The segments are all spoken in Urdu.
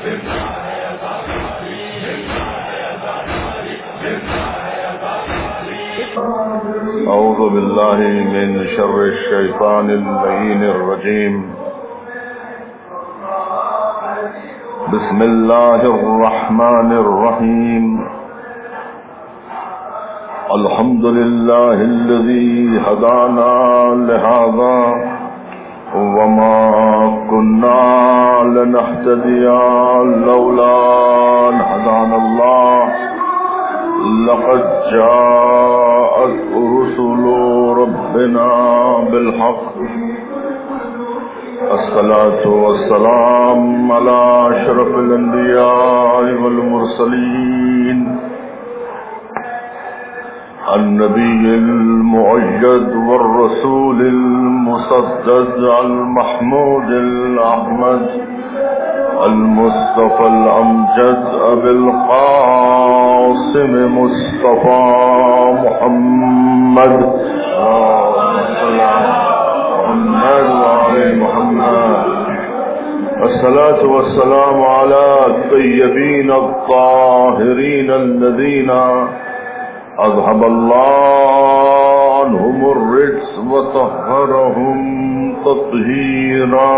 أعوذ بالله من شر الشيطان اللعين الرجيم. بسم الله الرحمن الرحيم. الحمد لله الذي هدانا لهذا وما كنا لنهتدي لولا أن هدانا الله. لقد جاءت رسل ربنا بالحق. الصلاة والسلام على أشرف الأنبياء والمرسلين النبي المؤيد والرسول المسدد المحمود الأحمد المصطفى الأمجد أبي القاسم مصطفى محمد محمد. الصلاة والسلام على الطيبين الطاهرين الذين أذهب الله عنهم الرجس وطهرهم تطهيرا.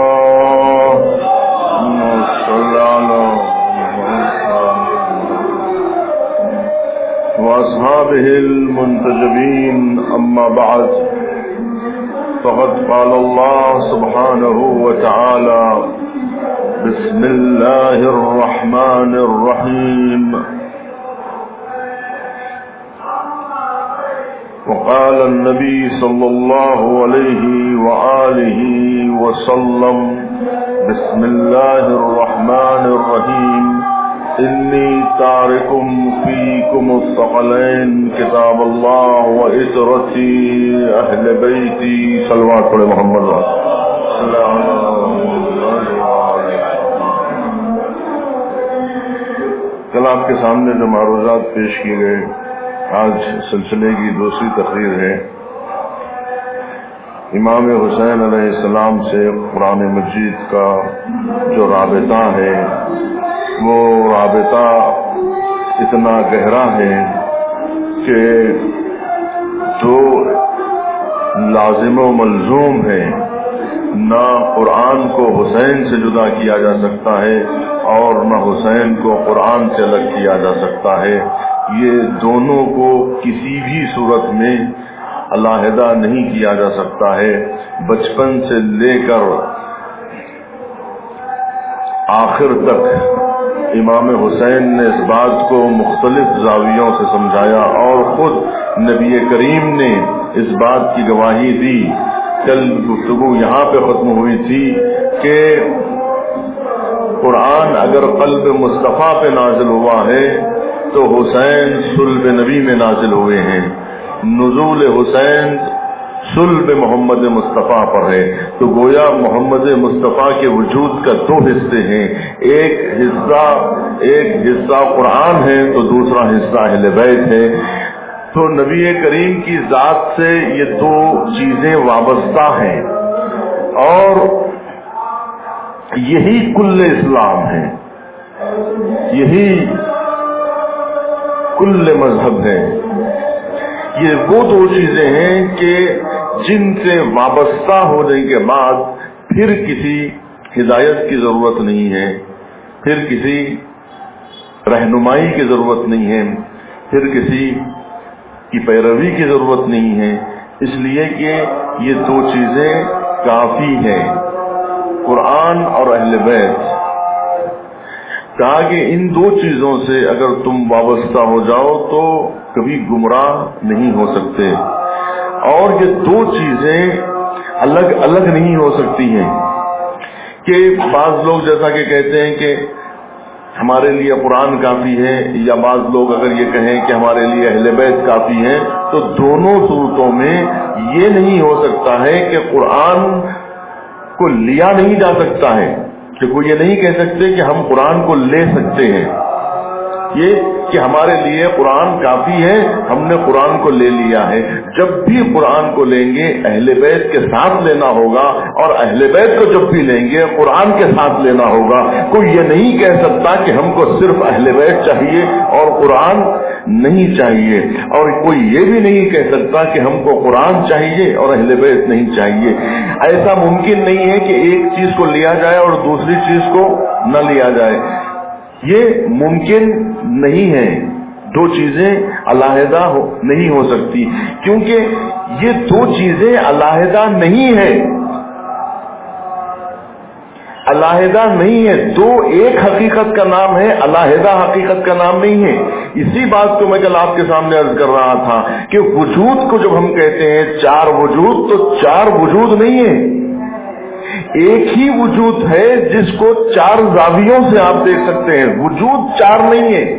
وأصحابه المنتجبين. أما بعد، فقد قال الله سبحانه وتعالى: بسم الله الرحمن الرحيم. وقال النبي صلى الله عليه وآله وسلم: بسم الله الرحمن الرحيم. إني تارك فيكم الثقلين كتاب الله وإترتي أهل بيتي. صلوات علی محمد صلی اللہ علیہ وسلم. کل آپ کے سامنے جو معروضات پیش کیے گئے، آج سلسلے کی دوسری تقریر ہے. امام حسین علیہ السلام سے قرآن مجید کا جو رابطہ ہے، وہ رابطہ اتنا گہرا ہے کہ جو لازم و ملزوم ہے، نہ قرآن کو حسین سے جدا کیا جا سکتا ہے اور نہ حسین کو قرآن سے الگ کیا جا سکتا ہے. یہ دونوں کو کسی بھی صورت میں علیحدہ نہیں کیا جا سکتا ہے. بچپن سے لے کر آخر تک امام حسین نے اس بات کو مختلف زاویوں سے سمجھایا اور خود نبی کریم نے اس بات کی گواہی دی. کل گفتگو یہاں پہ ختم ہوئی تھی کہ قرآن اگر قلب مصطفیٰ پہ نازل ہوا ہے تو حسین صلب نبی میں نازل ہوئے ہیں. نزول حسین صلب محمد مصطفیٰ پر ہے. تو گویا محمد مصطفیٰ کے وجود کا دو حصے ہیں. ایک حصہ قرآن ہے تو دوسرا حصہ اہل بیت ہے. تو نبی کریم کی ذات سے یہ دو چیزیں وابستہ ہیں اور یہی کل اسلام ہے، یہی کل مذہب ہے. یہ وہ دو چیزیں ہیں کہ جن سے وابستہ ہونے کے بعد پھر کسی ہدایت کی ضرورت نہیں ہے، پھر کسی رہنمائی کی ضرورت نہیں ہے، پھر کسی کی پیروی کی ضرورت نہیں ہے. اس لیے کہ یہ دو چیزیں کافی ہیں، قرآن اور اہل بیت. کہا کہ ان دو چیزوں سے اگر تم وابستہ ہو جاؤ تو کبھی گمراہ نہیں ہو سکتے. اور یہ دو چیزیں الگ الگ نہیں ہو سکتی ہیں کہ بعض لوگ جیسا کہ کہتے ہیں کہ ہمارے لیے قرآن کافی ہے، یا بعض لوگ اگر یہ کہیں کہ ہمارے لیے اہل بیت کافی ہے، تو دونوں صورتوں میں یہ نہیں ہو سکتا ہے کہ قرآن کو لیا نہیں جا سکتا ہے، کہ کوئی یہ نہیں کہہ سکتے کہ ہم قرآن کو لے سکتے ہیں. یہ کہ ہمارے لیے قرآن کافی ہے، ہم نے قرآن کو لے لیا ہے. جب بھی قرآن کو لیں گے اہل بیت کے ساتھ لینا ہوگا، اور اہل بیت کو جب بھی لیں گے قرآن کے ساتھ لینا ہوگا. کوئی یہ نہیں کہہ سکتا کہ ہم کو صرف اہل بیت چاہیے اور قرآن نہیں چاہیے، اور کوئی یہ بھی نہیں کہہ سکتا کہ ہم کو قرآن چاہیے اور اہل بیت نہیں چاہیے. ایسا ممکن نہیں ہے کہ ایک چیز کو لیا جائے اور دوسری چیز کو نہ لیا جائے. یہ ممکن نہیں ہے. دو چیزیں علیحدہ نہیں ہو سکتی، کیونکہ یہ دو چیزیں علیحدہ نہیں ہے، علیحدہ نہیں ہے. دو ایک حقیقت کا نام ہے، علیحدہ حقیقت کا نام نہیں ہے. اسی بات کو میں کل آپ کے سامنے عرض کر رہا تھا کہ وجود کو جب ہم کہتے ہیں چار وجود، تو چار وجود نہیں ہے، ایک ہی وجود ہے جس کو چار زاویوں سے آپ دیکھ سکتے ہیں. وجود چار نہیں ہے،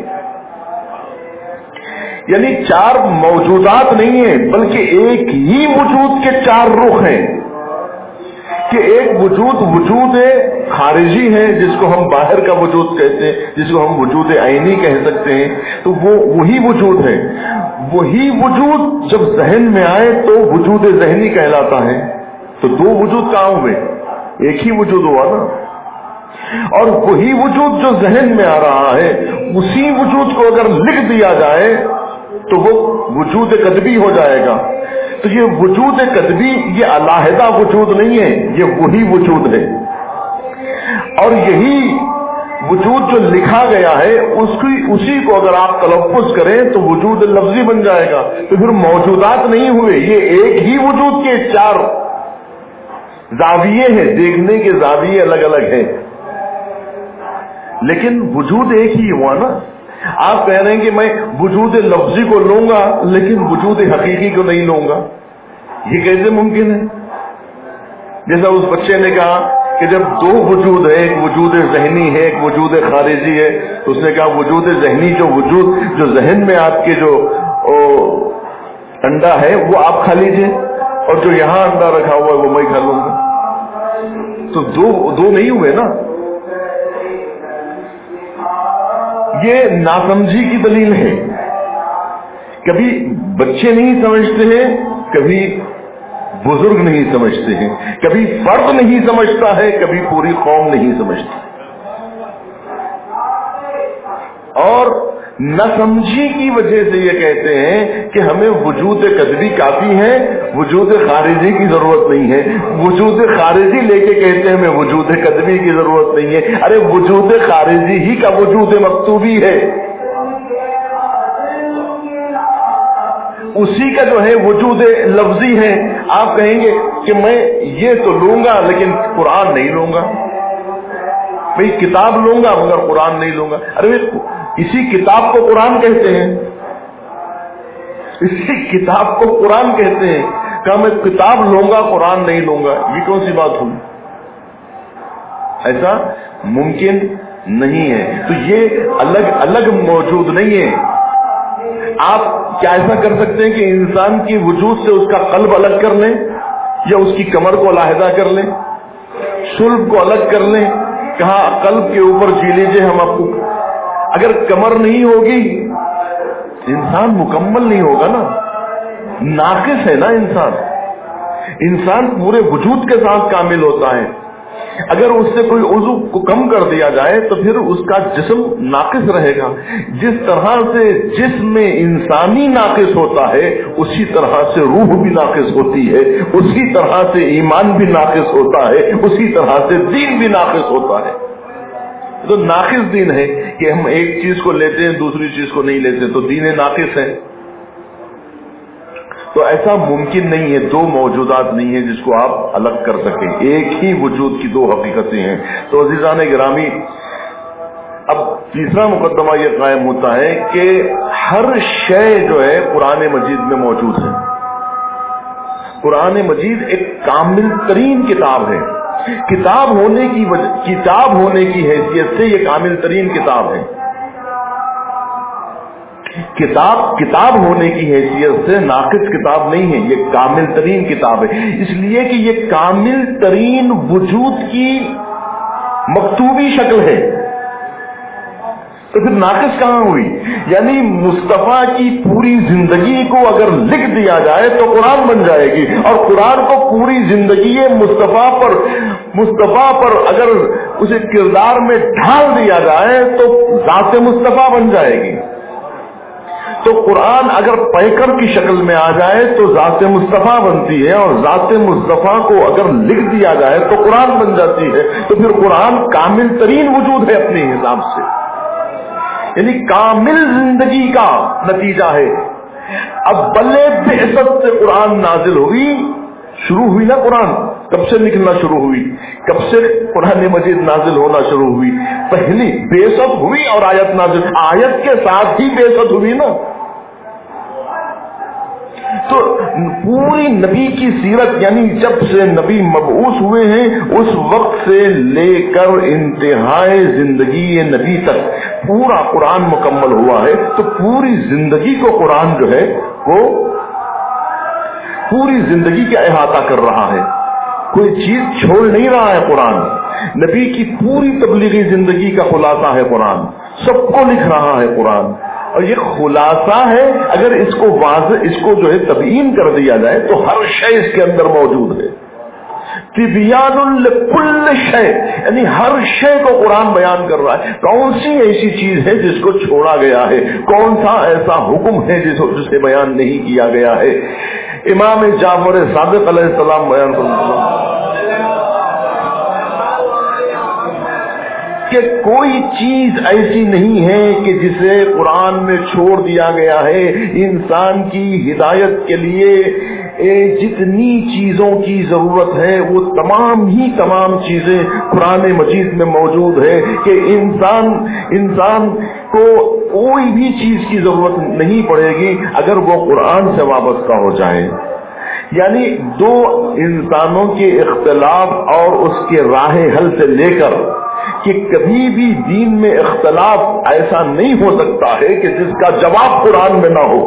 یعنی چار موجودات نہیں ہیں، بلکہ ایک ہی وجود کے چار رخ ہیں. کہ ایک وجود وجود خارجی ہے جس کو ہم باہر کا وجود کہتے ہیں، جس کو ہم وجود عینی کہہ سکتے ہیں، تو وہ وہی وجود ہے. وہی وجود جب ذہن میں آئے تو وجود ذہنی کہلاتا ہے. تو دو وجود کہاں ہوئے؟ ایک ہی وجود ہوا نا. اور وہی وجود جو ذہن میں آ رہا ہے، اسی وجود کو اگر لکھ دیا جائے تو وہ وجود قطبی ہو جائے گا. تو یہ وجود قطبی یہ علیحدہ وجود نہیں ہے، یہ وہی وجود ہے. اور یہی وجود جو لکھا گیا ہے اسی کو اگر آپ تلفظ کریں تو وجود لفظی بن جائے گا. تو پھر موجودات نہیں ہوئے، یہ ایک ہی وجود کے چار زاویے ہیں، دیکھنے کے زاویے الگ الگ ہیں، لیکن وجود ایک ہی ہوا نا. آپ کہہ رہے ہیں کہ میں وجود لفظی کو لوں گا لیکن وجود حقیقی کو نہیں لوں گا، یہ کیسے ممکن ہے؟ جیسا اس بچے نے کہا کہ جب دو وجود ہے، ایک وجود ذہنی ہے ایک وجود خارجی ہے، تو اس نے کہا وجود ذہنی جو ذہن میں آپ کے جو انڈا ہے وہ آپ کھا لیجئے، اور جو یہاں انڈا رکھا ہوا ہے وہ میں کھا لوں گا. تو دو نہیں ہوئے نا. یہ ناسمجھی کی دلیل ہے. کبھی بچے نہیں سمجھتے ہیں، کبھی بزرگ نہیں سمجھتے ہیں، کبھی فرد نہیں سمجھتا ہے، کبھی پوری قوم نہیں سمجھتی. اور نہ سمجھی کی وجہ سے یہ کہتے ہیں کہ ہمیں وجود قطبی کافی ہے، وجود خارجی کی ضرورت نہیں ہے. وجود خارجی لے کے کہتے ہیں ہمیں وجود قطبی کی ضرورت نہیں ہے. ارے وجود خارجی ہی کا وجود مکتوبی ہے، اسی کا جو ہے وجود لفظی ہے. آپ کہیں گے کہ میں یہ تو لوں گا لیکن قرآن نہیں لوں گا، میں کتاب لوں گا مگر قرآن نہیں لوں گا. ارے اسی کتاب کو قرآن کہتے ہیں، اسی کتاب کو قرآن کہتے ہیں. کہ میں کتاب لوں گا قرآن نہیں لوں گا، یہ کون سی بات ہوئی؟ ایسا ممکن نہیں ہے. تو یہ الگ الگ موجود نہیں ہے. آپ کیا ایسا کر سکتے ہیں کہ انسان کی وجود سے اس کا قلب الگ کر لیں، یا اس کی کمر کو علیحدہ کر لیں، صلب کو الگ کر لیں؟ کہاں قلب کے اوپر جی لیجیے ہم آپ کو. اگر کمر نہیں ہوگی انسان مکمل نہیں ہوگا نا، ناقص ہے نا انسان. انسان پورے وجود کے ساتھ کامل ہوتا ہے. اگر اس سے کوئی عضو کو کم کر دیا جائے تو پھر اس کا جسم ناقص رہے گا. جس طرح سے جسم میں انسانی ناقص ہوتا ہے اسی طرح سے روح بھی ناقص ہوتی ہے، اسی طرح سے ایمان بھی ناقص ہوتا ہے، اسی طرح سے دین بھی ناقص ہوتا ہے. تو ناقص دین ہے کہ ہم ایک چیز کو لیتے ہیں دوسری چیز کو نہیں لیتے، تو دین ناقص ہے. تو ایسا ممکن نہیں ہے، دو موجودات نہیں ہیں جس کو آپ الگ کر سکیں، ایک ہی وجود کی دو حقیقتیں ہیں. تو عزیزان گرامی، اب تیسرا مقدمہ یہ قائم ہوتا ہے کہ ہر شے جو ہے قرآن مجید میں موجود ہے. قرآن مجید ایک کامل ترین کتاب ہے. کتاب ہونے کی حیثیت سے یہ کامل ترین کتاب ہے. کتاب ہونے کی حیثیت سے ناقص کتاب نہیں ہے، یہ کامل ترین کتاب ہے. اس لیے کہ یہ کامل ترین وجود کی مکتوبی شکل ہے. تو تو پھر ناقص کہاں ہوئی؟ یعنی مصطفیٰ کی پوری زندگی کو اگر لکھ دیا جائے تو قرآن بن جائے گی، اور قرآن کو پوری زندگی مصطفیٰ پر اگر اسے کردار میں ڈھال دیا جائے تو ذات مصطفیٰ بن جائے گی۔ تو قرآن اگر پیکر کی شکل میں آ جائے تو ذات مصطفیٰ بنتی ہے، اور ذات مصطفیٰ کو اگر لکھ دیا جائے تو قرآن بن جاتی ہے۔ تو پھر قرآن کامل ترین وجود ہے اپنے حساب سے، یعنی کامل زندگی کا نتیجہ ہے۔ اب بلے بعثت سے قرآن نازل ہوئی، شروع ہوئی نا قرآن، کب سے لکھنا شروع ہوئی، کب سے قرآن مجید نازل ہونا شروع ہوئی؟ پہلی بعثت ہوئی اور آیت نازل، آیت کے ساتھ ہی بعثت ہوئی نا۔ تو پوری نبی کی سیرت، یعنی جب سے نبی مبعوث ہوئے ہیں اس وقت سے لے کر انتہائی زندگی نبی تک پورا قرآن مکمل ہوا ہے۔ تو پوری زندگی کو قرآن جو ہے وہ پوری زندگی کا احاطہ کر رہا ہے، کوئی چیز چھوڑ نہیں رہا ہے قرآن۔ نبی کی پوری تبلیغی زندگی کا خلاصہ ہے قرآن، سب کو لکھ رہا ہے قرآن۔ اور یہ خلاصہ ہے، اگر اس کو واضح، اس کو جو ہے تبیین کر دیا جائے تو ہر شے اس کے اندر موجود ہے۔ تبیان لکل شے، یعنی ہر شے کو قرآن بیان کر رہا ہے۔ کون سی ایسی چیز ہے جس کو چھوڑا گیا ہے، کون سا ایسا حکم ہے جسے بیان نہیں کیا گیا ہے۔ امام جعفر صادق علیہ السلام بیان کرتے کہ کوئی چیز ایسی نہیں ہے کہ جسے قرآن میں چھوڑ دیا گیا ہے۔ انسان کی ہدایت کے لیے جتنی چیزوں کی ضرورت ہے وہ تمام چیزیں قرآن مجید میں موجود ہے، کہ انسان کو کوئی بھی چیز کی ضرورت نہیں پڑے گی اگر وہ قرآن سے وابستہ ہو جائے۔ یعنی دو انسانوں کے اختلاف اور اس کے راہ حل سے لے کر کہ کبھی بھی دین میں اختلاف ایسا نہیں ہو سکتا ہے کہ جس کا جواب قرآن میں نہ ہو۔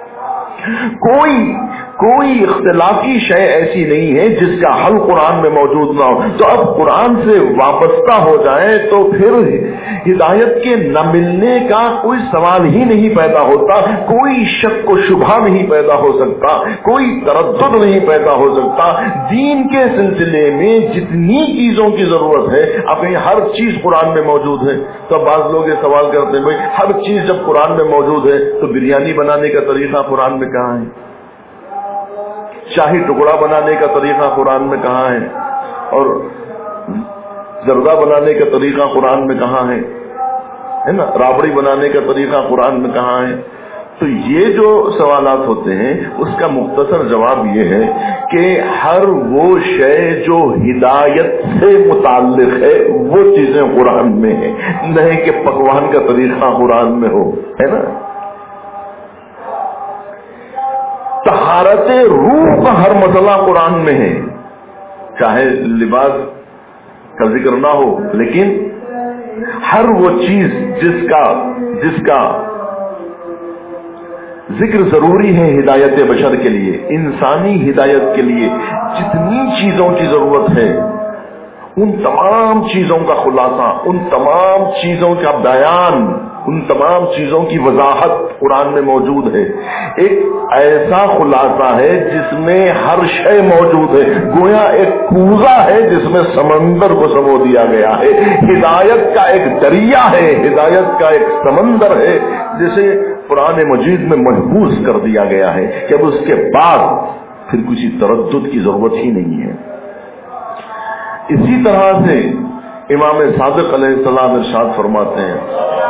کوئی اختلافی شے ایسی نہیں ہے جس کا حل قرآن میں موجود نہ ہو۔ تو اب قرآن سے وابستہ ہو جائیں تو پھر ہدایت کے نہ ملنے کا کوئی سوال ہی نہیں پیدا ہوتا، کوئی شک و شبہ نہیں پیدا ہو سکتا، کوئی تردد نہیں پیدا ہو سکتا۔ دین کے سلسلے میں جتنی چیزوں کی ضرورت ہے اب ہر چیز قرآن میں موجود ہے۔ تو بعض لوگ یہ سوال کرتے ہیں، بھائی ہر چیز جب قرآن میں موجود ہے تو بریانی بنانے کا طریقہ قرآن میں کہاں ہے؟ شاہی ٹکڑا بنانے کا طریقہ قرآن میں کہاں ہے؟ اور زردہ بنانے کا طریقہ قرآن میں کہاں ہے نا؟ رابڑی بنانے کا طریقہ قرآن میں کہاں ہے؟ تو یہ جو سوالات ہوتے ہیں اس کا مختصر جواب یہ ہے کہ ہر وہ شے جو ہدایت سے متعلق ہے وہ چیزیں قرآن میں ہیں، نہیں کہ پکوان کا طریقہ قرآن میں ہو، ہے نا؟ طہارت روح کا ہر مسئلہ قرآن میں ہے، چاہے لباس کا ذکر نہ ہو، لیکن ہر وہ چیز جس کا ذکر ضروری ہے ہدایت بشر کے لیے، انسانی ہدایت کے لیے جتنی چیزوں کی ضرورت ہے ان تمام چیزوں کا خلاصہ، ان تمام چیزوں کا بیان، ان تمام چیزوں کی وضاحت قرآن میں موجود ہے۔ ایک ایسا خلاصہ ہے جس میں ہر شے موجود ہے، گویا ایک کوزہ ہے جس میں سمندر کو سمو دیا گیا ہے۔ ہدایت کا ایک دریا ہے، ہدایت کا ایک سمندر ہے جسے قرآن مجید میں محفوظ کر دیا گیا ہے کہ اب اس کے بعد پھر کسی تردد کی ضرورت ہی نہیں ہے۔ اسی طرح سے امام صادق علیہ السلام ارشاد فرماتے ہیں،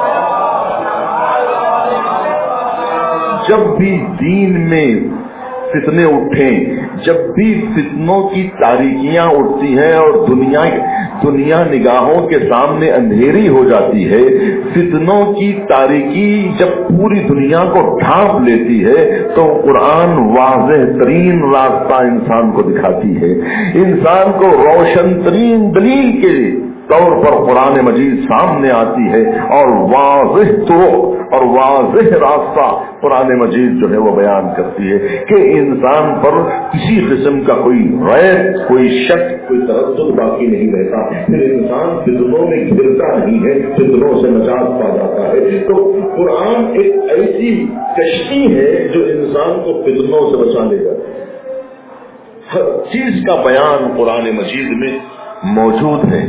جب بھی دین میں فتنے اٹھیں، جب بھی فتنوں کی تاریکیاں اٹھتی ہیں اور دنیا نگاہوں کے سامنے اندھیری ہو جاتی ہے، فتنوں کی تاریکی جب پوری دنیا کو ڈھانپ لیتی ہے تو قرآن واضح ترین راستہ انسان کو دکھاتی ہے، انسان کو روشن ترین دلیل کے طور پر قرآن مجید سامنے آتی ہے اور واضح تو اور واضح راستہ قرآن مجید جو ہے وہ بیان کرتی ہے کہ انسان پر کسی قسم کا کوئی ریب، کوئی شک، کوئی تردد باقی نہیں رہتا، پھر انسان فتنوں میں گرتا نہیں ہے، فتنوں سے نجات پا جاتا ہے۔ تو قرآن ایک ایسی کشتی ہے جو انسان کو فتنوں سے بچا لے گا۔ ہر چیز کا بیان قرآن مجید میں موجود ہے۔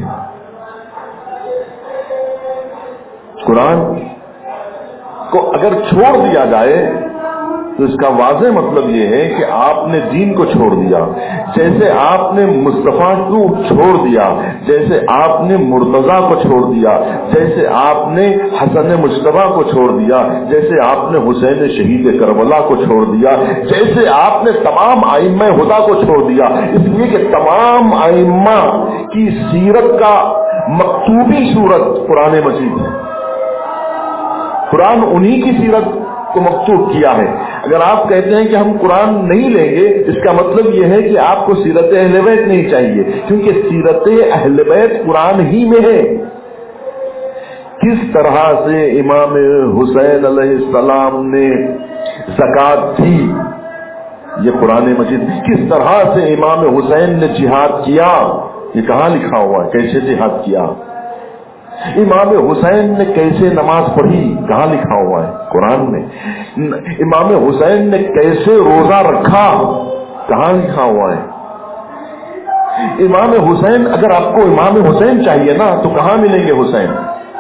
قرآن کو اگر چھوڑ دیا جائے تو اس کا واضح مطلب یہ ہے کہ آپ نے دین کو چھوڑ دیا، جیسے آپ نے مصطفیٰ کو چھوڑ دیا، جیسے آپ نے مرتضیٰ کو چھوڑ دیا، جیسے آپ نے حسن مجتبیٰ کو چھوڑ دیا، جیسے آپ نے حسین شہید کربلا کو چھوڑ دیا، جیسے آپ نے تمام ائمہ ہدیٰ کو چھوڑ دیا، اس لیے کہ تمام ائمہ کی سیرت کا مکتوبی صورت قرآن مجید ہے۔ قرآن انہی کی سیرت کو مکتوب کیا ہے۔ اگر آپ کہتے ہیں کہ ہم قرآن نہیں لیں گے، اس کا مطلب یہ ہے کہ آپ کو سیرت اہل بیت نہیں چاہیے، کیونکہ سیرت اہل بیت قرآن ہی میں ہے۔ کس طرح سے امام حسین علیہ السلام نے زکات دی، یہ قرآن مجید۔ کس طرح سے امام حسین نے جہاد کیا، یہ کہاں لکھا ہوا ہے، کیسے جہاد کیا۔ امام حسین نے کیسے نماز پڑھی، کہاں لکھا ہوا ہے، قرآن میں۔ امام حسین نے کیسے روزہ رکھا، کہاں لکھا ہوا ہے۔ امام حسین، اگر آپ کو امام حسین چاہیے نا تو کہاں ملیں گے حسین؟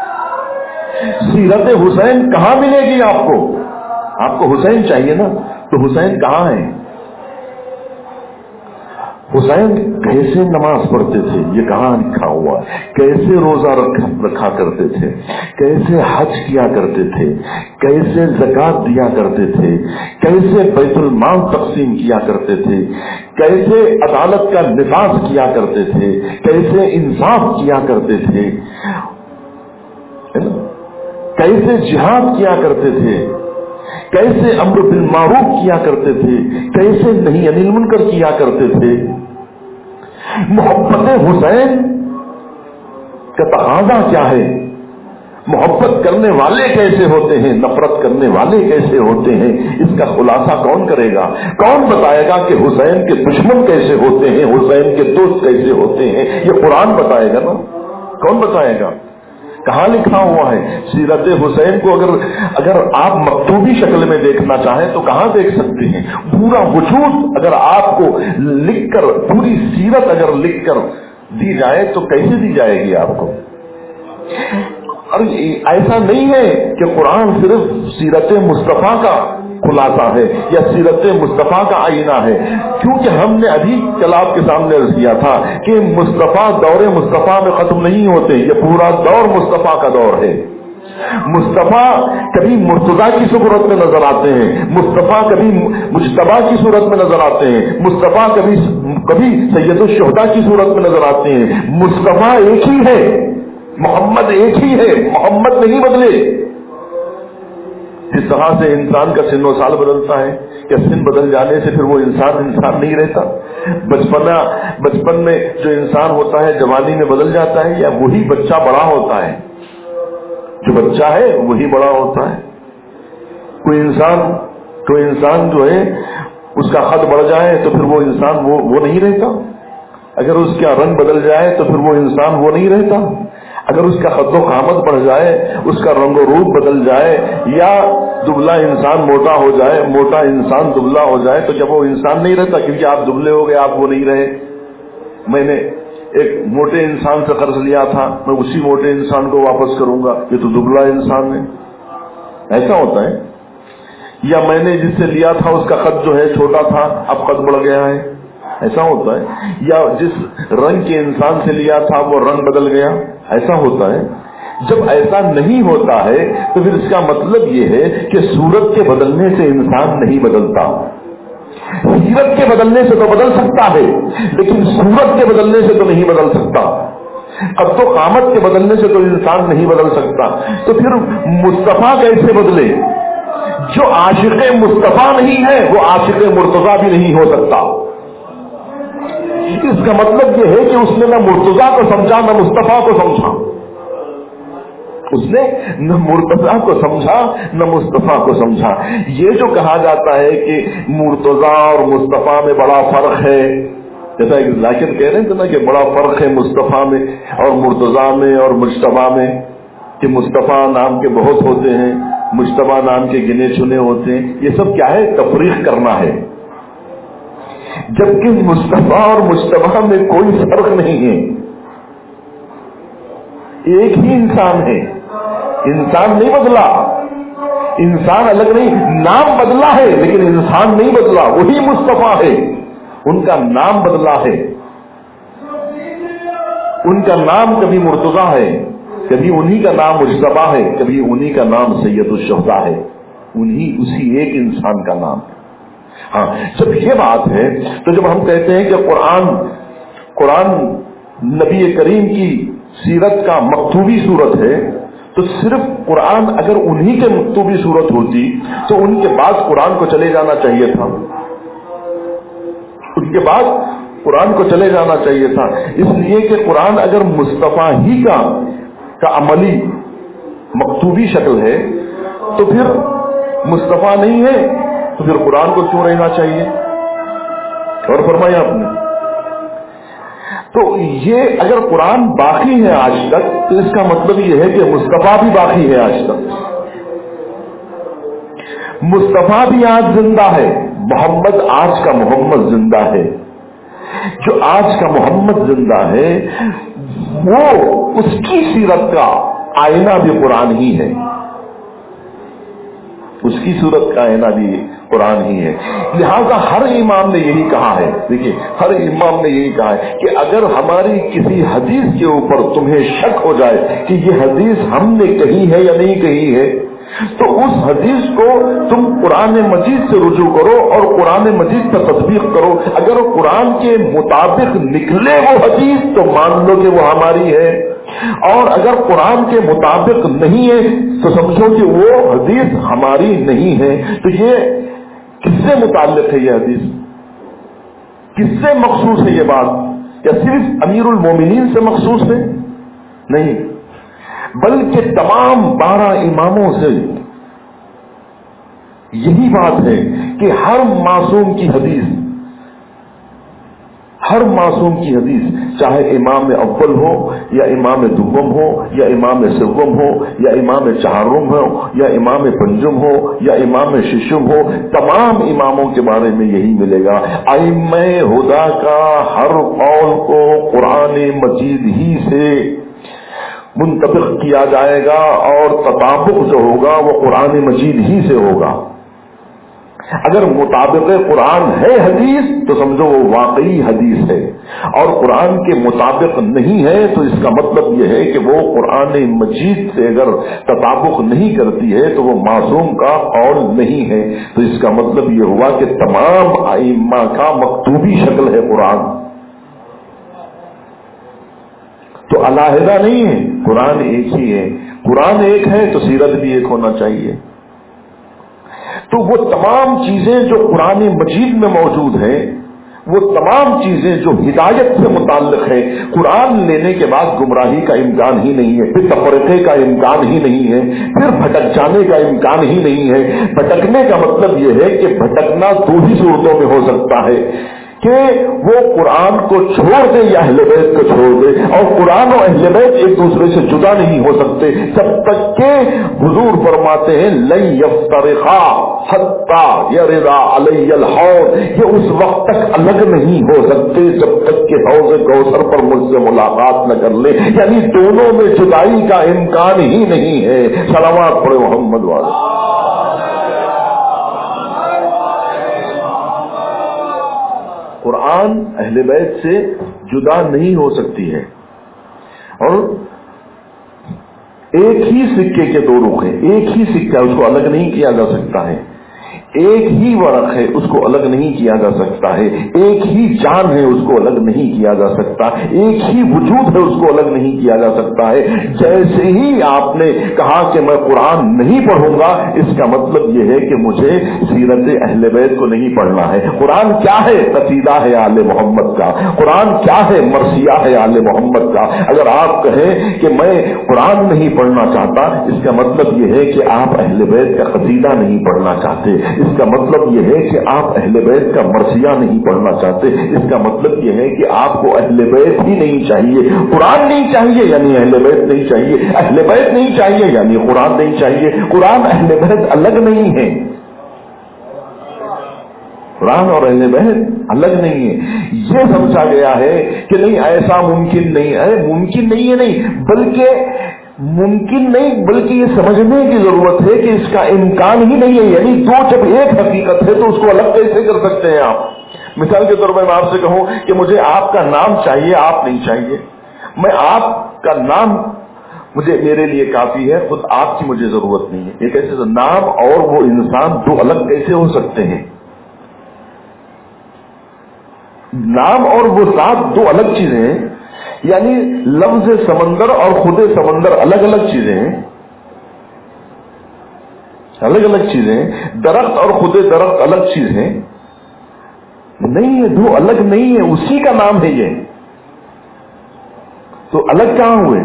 سیرت حسین کہاں ملے گی آپ کو؟ آپ کو حسین چاہیے نا، تو حسین کہاں ہے؟ حسین کیسے نماز پڑھتے تھے، یہ کہاں لکھا ہوا ہے۔ کیسے روزہ رکھا کرتے تھے، کیسے حج کیا کرتے تھے، کیسے زکات دیا کرتے تھے، کیسے بیت المال تقسیم کیا کرتے تھے، کیسے عدالت کا نفاذ کیا کرتے تھے، کیسے انصاف کیا کرتے تھے، کیسے جہاد کیا کرتے تھے، کیسے امر بالمعروف کیا کرتے تھے، کیسے نہی عن المنکر کیا کرتے تھے۔ محبت حسین کا تقاضا کیا ہے، محبت کرنے والے کیسے ہوتے ہیں، نفرت کرنے والے کیسے ہوتے ہیں، اس کا خلاصہ کون کرے گا؟ کون بتائے گا کہ حسین کے دشمن کیسے ہوتے ہیں، حسین کے دوست کیسے ہوتے ہیں؟ یہ قرآن بتائے گا نا، کون بتائے گا؟ کہاں لکھا ہوا ہے؟ سیرت حسین کو اگر آپ مکتوبی شکل میں دیکھنا چاہیں تو کہاں دیکھ سکتے ہیں؟ پورا وجود اگر آپ کو لکھ کر، پوری سیرت اگر لکھ کر دی جائے تو کیسے دی جائے گی آپ کو؟ اور ایسا نہیں ہے کہ قرآن صرف سیرت مصطفیٰ کا خلاصہ ہے یا سیرت مصطفیٰ کا آئینہ ہے، کیونکہ ہم نے ابھی کل آپ کے سامنے عرض کیا تھا کہ مصطفیٰ دور مصطفیٰ میں ختم نہیں ہوتے، یہ پورا دور مصطفیٰ کا دور ہے۔ مصطفیٰ کبھی مرتضیٰ کی صورت میں نظر آتے ہیں، مصطفیٰ کبھی مجتبیٰ کی صورت میں نظر آتے ہیں، مصطفیٰ کبھی سید الشہداء کی صورت میں نظر آتے ہیں۔ مصطفیٰ ایک ہی ہے، محمد ایک ہی ہے، محمد نہیں بدلے۔ جس طرح سے انسان کا سن و سال بدلتا ہے، کیا سن بدل جانے سے پھر وہ انسان نہیں رہتا؟ بچپن میں جو انسان ہوتا ہے جوانی میں بدل جاتا ہے، یا وہی بچہ بڑا ہوتا ہے؟ جو بچہ ہے وہی بڑا ہوتا ہے۔ کوئی انسان جو ہے اس کا قد بڑھ جائے تو پھر وہ انسان وہ نہیں رہتا، اگر اس کا رنگ بدل جائے تو پھر وہ انسان وہ نہیں رہتا، اگر اس کا قد و قامت بڑھ جائے، اس کا رنگ و روپ بدل جائے، یا دبلا انسان موٹا ہو جائے، موٹا انسان دبلا ہو جائے، تو جب وہ انسان نہیں رہتا، کیونکہ آپ دبلے ہو گئے، آپ وہ نہیں رہے۔ میں نے ایک موٹے انسان سے قرض لیا تھا، میں اسی موٹے انسان کو واپس کروں گا، یہ تو دبلا انسان ہے، ایسا ہوتا ہے۔ یا میں نے جس سے لیا تھا اس کا قد جو ہے چھوٹا تھا، اب قد بڑھ گیا ہے، ایسا ہوتا ہے۔ یا جس رنگ کے انسان سے لیا تھا وہ رنگ بدل گیا، ایسا ہوتا ہے۔ جب ایسا نہیں ہوتا ہے تو پھر اس کا مطلب یہ ہے کہ صورت کے بدلنے سے انسان نہیں بدلتا۔ سیرت کے بدلنے سے تو بدل سکتا ہے، لیکن صورت کے بدلنے سے تو نہیں بدل سکتا، قد و قامت کے بدلنے سے تو انسان نہیں بدل سکتا۔ تو پھر مصطفیٰ کیسے بدلے؟ جو عاشق مصطفیٰ نہیں ہے وہ عاشق مرتضیٰ بھی نہیں ہو سکتا۔ اس کا مطلب یہ ہے کہ اس نے نہ مرتضیٰ کو سمجھا نہ مصطفیٰ کو سمجھا، اس نے نہ مرتضیٰ کو سمجھا نہ مصطفیٰ کو سمجھا. یہ جو کہا جاتا ہے کہ مرتضیٰ اور مصطفیٰ میں بڑا فرق ہے، جیسا ایک ذاکر کہہ رہے تھے نا کہ بڑا فرق ہے مصطفیٰ میں اور مرتضیٰ میں اور مجتبیٰ میں، کہ مصطفیٰ نام کے بہت ہوتے ہیں، مجتبیٰ نام کے گنے چنے ہوتے ہیں. یہ سب کیا ہے؟ تفریق کرنا ہے. جبکہ مصطفیٰ اور مجتبیٰ میں کوئی فرق نہیں ہے، ایک ہی انسان ہے. انسان نہیں بدلا، انسان الگ نہیں، نام بدلا ہے لیکن انسان نہیں بدلا. وہی مصطفیٰ ہے، ان کا نام بدلا ہے. ان کا نام کبھی مرتضیٰ ہے، کبھی انہی کا نام مجتبیٰ ہے، کبھی انہی کا نام سید الشہداء ہے. اسی ایک انسان کا نام ہے. ہاں، جب یہ بات ہے تو جب ہم کہتے ہیں کہ قرآن نبی کریم کی سیرت کا مکتوبی صورت ہے، تو صرف قرآن اگر انہی کے مکتوبی صورت ہوتی تو ان کے بعد قرآن کو چلے جانا چاہیے تھا. ان کے بعد قرآن کو چلے جانا چاہیے تھا. اس لیے کہ قرآن اگر مصطفیٰ ہی کا عملی مکتوبی شکل ہے تو پھر مصطفیٰ نہیں ہے تو پھر قرآن کو کیوں رہنا چاہیے؟ اور فرمایا آپ نے. تو یہ اگر قرآن باقی ہے آج تک تو اس کا مطلب یہ ہے کہ مصطفیٰ بھی باقی ہے آج تک. مصطفیٰ بھی آج زندہ ہے، محمد آج کا محمد زندہ ہے. جو آج کا محمد زندہ ہے وہ اس کی سیرت کا آئینہ بھی قرآن ہی ہے. اس کی صورت کا آئینہ بھی قرآن ہی ہے. لہذا ہر امام نے یہی کہا ہے، دیکھیے ہر امام نے یہی کہا ہے کہ اگر ہماری کسی حدیث کے اوپر تمہیں شک ہو جائے کہ یہ حدیث ہم نے کہی ہے یا نہیں کہی ہے تو اس حدیث کو تم قرآن مجید سے رجوع کرو اور قرآن مجید پر تصدیق کرو. اگر قرآن کے مطابق نکلے وہ حدیث تو مان لو کہ وہ ہماری ہے، اور اگر قرآن کے مطابق نہیں ہے تو سمجھو کہ وہ حدیث ہماری نہیں ہے. تو یہ کس سے متعلق ہے؟ یہ حدیث کس سے مخصوص ہے؟ یہ بات کیا صرف امیر المومنین سے مخصوص ہے؟ نہیں، بلکہ تمام 12 اماموں سے یہی بات ہے کہ ہر معصوم کی حدیث چاہے امام اول ہو یا امام دوم ہو یا امام سوم ہو یا امام چہارم ہو یا امام پنجم ہو یا امام ششم ہو، تمام اماموں کے بارے میں یہی ملے گا. ائمہ ہدیٰ کا ہر قول کو قرآن مجید ہی سے منطبق کیا جائے گا اور تطابق جو ہوگا وہ قرآن مجید ہی سے ہوگا. اگر مطابق قرآن ہے حدیث تو سمجھو وہ واقعی حدیث ہے، اور قرآن کے مطابق نہیں ہے تو اس کا مطلب یہ ہے کہ وہ قرآن مجید سے اگر تطابق نہیں کرتی ہے تو وہ معصوم کا قول نہیں ہے. تو اس کا مطلب یہ ہوا کہ تمام ائمہ کا مکتوبی شکل ہے قرآن، تو علیحدہ نہیں ہے، قرآن ایک ہی ہے. قرآن ایک ہے تو سیرت بھی ایک ہونا چاہیے. تو وہ تمام چیزیں جو قرآن مجید میں موجود ہیں، وہ تمام چیزیں جو ہدایت سے متعلق ہے، قرآن لینے کے بعد گمراہی کا امکان ہی نہیں ہے، پھر تفرقے کا امکان ہی نہیں ہے، پھر بھٹک جانے کا امکان ہی نہیں ہے. بھٹکنے کا مطلب یہ ہے کہ بھٹکنا 2 ہی صورتوں میں ہو سکتا ہے کہ وہ قرآن کو چھوڑ دے یا اہل بیت کو چھوڑ دے، اور قرآن و اہل بیت ایک دوسرے سے جدا نہیں ہو سکتے جب تک کہ حضور فرماتے ہیں لن یفترقا حتی یردا علی الحوض، یہ اس وقت تک الگ نہیں ہو سکتے جب تک کہ حوض کوثر پر مجھ سے ملاقات نہ کر لے. یعنی دونوں میں جدائی کا امکان ہی نہیں ہے. صلوات پڑھے محمد والے. قرآن اہل بیت سے جدا نہیں ہو سکتی ہے، اور ایک ہی سکے کے 2 رخ ہیں، ایک ہی سکہ، اس کو الگ نہیں کیا جا سکتا ہے. ایک ہی ورق ہے، اس کو الگ نہیں کیا جا سکتا ہے، ایک ہی جان ہے، اس کو الگ نہیں کیا جا سکتا، ایک ہی وجود ہے، اس کو الگ نہیں کیا جا سکتا ہے۔ جیسے ہی آپ نے کہا کہ میں قرآن نہیں پڑھوں گا، اس کا مطلب یہ ہے کہ مجھے سیرت اہل بیت کو نہیں پڑھنا ہے۔ قرآن کیا ہے؟ قصیدہ ہے آل محمد کا، قرآن کیا ہے؟ مرثیہ ہے آل محمد کا۔ اگر آپ کہیں کہ میں قرآن نہیں پڑھنا چاہتا، اس کا مطلب یہ ہے کہ آپ اہل بیت کا قصیدہ نہیں پڑھنا چاہتے، اس کا مطلب یہ ہے کہ آپ اہل بیت کا مرثیہ نہیں پڑھنا چاہتے، اس کا مطلب یہ ہے کہ آپ کو اہل بیت ہی نہیں چاہیے۔ قرآن نہیں چاہیے یعنی اہل بیت نہیں چاہیے، اہل بیت نہیں چاہیے یعنی قرآن نہیں چاہیے۔ قرآن اہل بیت الگ نہیں ہے، قرآن اور اہل بیت الگ نہیں ہے۔ یہ سمجھا گیا ہے کہ نہیں ایسا ممکن نہیں ہے، ممکن نہیں ہے نہیں بلکہ ممکن نہیں بلکہ یہ سمجھنے کی ضرورت ہے کہ اس کا امکان ہی نہیں ہے، یعنی دو جب ایک حقیقت ہے تو اس کو الگ کیسے کر سکتے ہیں آپ؟ مثال کے طور پر میں آپ سے کہوں کہ مجھے آپ کا نام چاہیے، آپ نہیں چاہیے، میں آپ کا نام مجھے میرے لیے کافی ہے، خود آپ کی مجھے ضرورت نہیں ہے۔ یہ کیسے نام اور وہ انسان دو الگ کیسے ہو سکتے ہیں؟ نام اور وہ ذات دو الگ چیزیں ہیں، یعنی لفظ سمندر اور خود سمندر الگ الگ چیزیں ہیں، الگ الگ چیزیں۔ درخت اور خود درخت الگ چیز ہیں نہیں ہے، دو الگ نہیں ہے، اسی کا نام ہے یہ، تو الگ کہاں ہوئے؟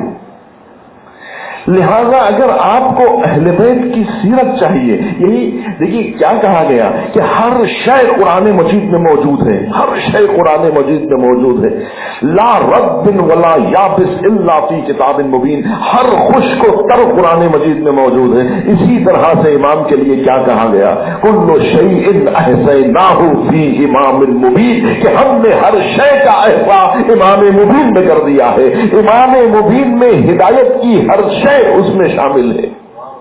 لہذا اگر آپ کو اہل بیت کی سیرت چاہیے، یہی دیکھیے کیا کہا گیا کہ ہر شے قرآن مجید میں موجود ہے، ہر شے قرآن مجید میں موجود ہے، لا رب ولا یابس الا فی کتاب مبین، ہر خشک و تر قرآن مجید میں موجود ہے۔ اسی طرح سے امام کے لیے کیا کہا گیا؟ کل شیء احصیناہ فی امام مبین، کہ ہم نے ہر شے کا احصاء امام مبین میں کر دیا ہے۔ امام مبین میں ہدایت کی ہر شے اس میں شامل ہے۔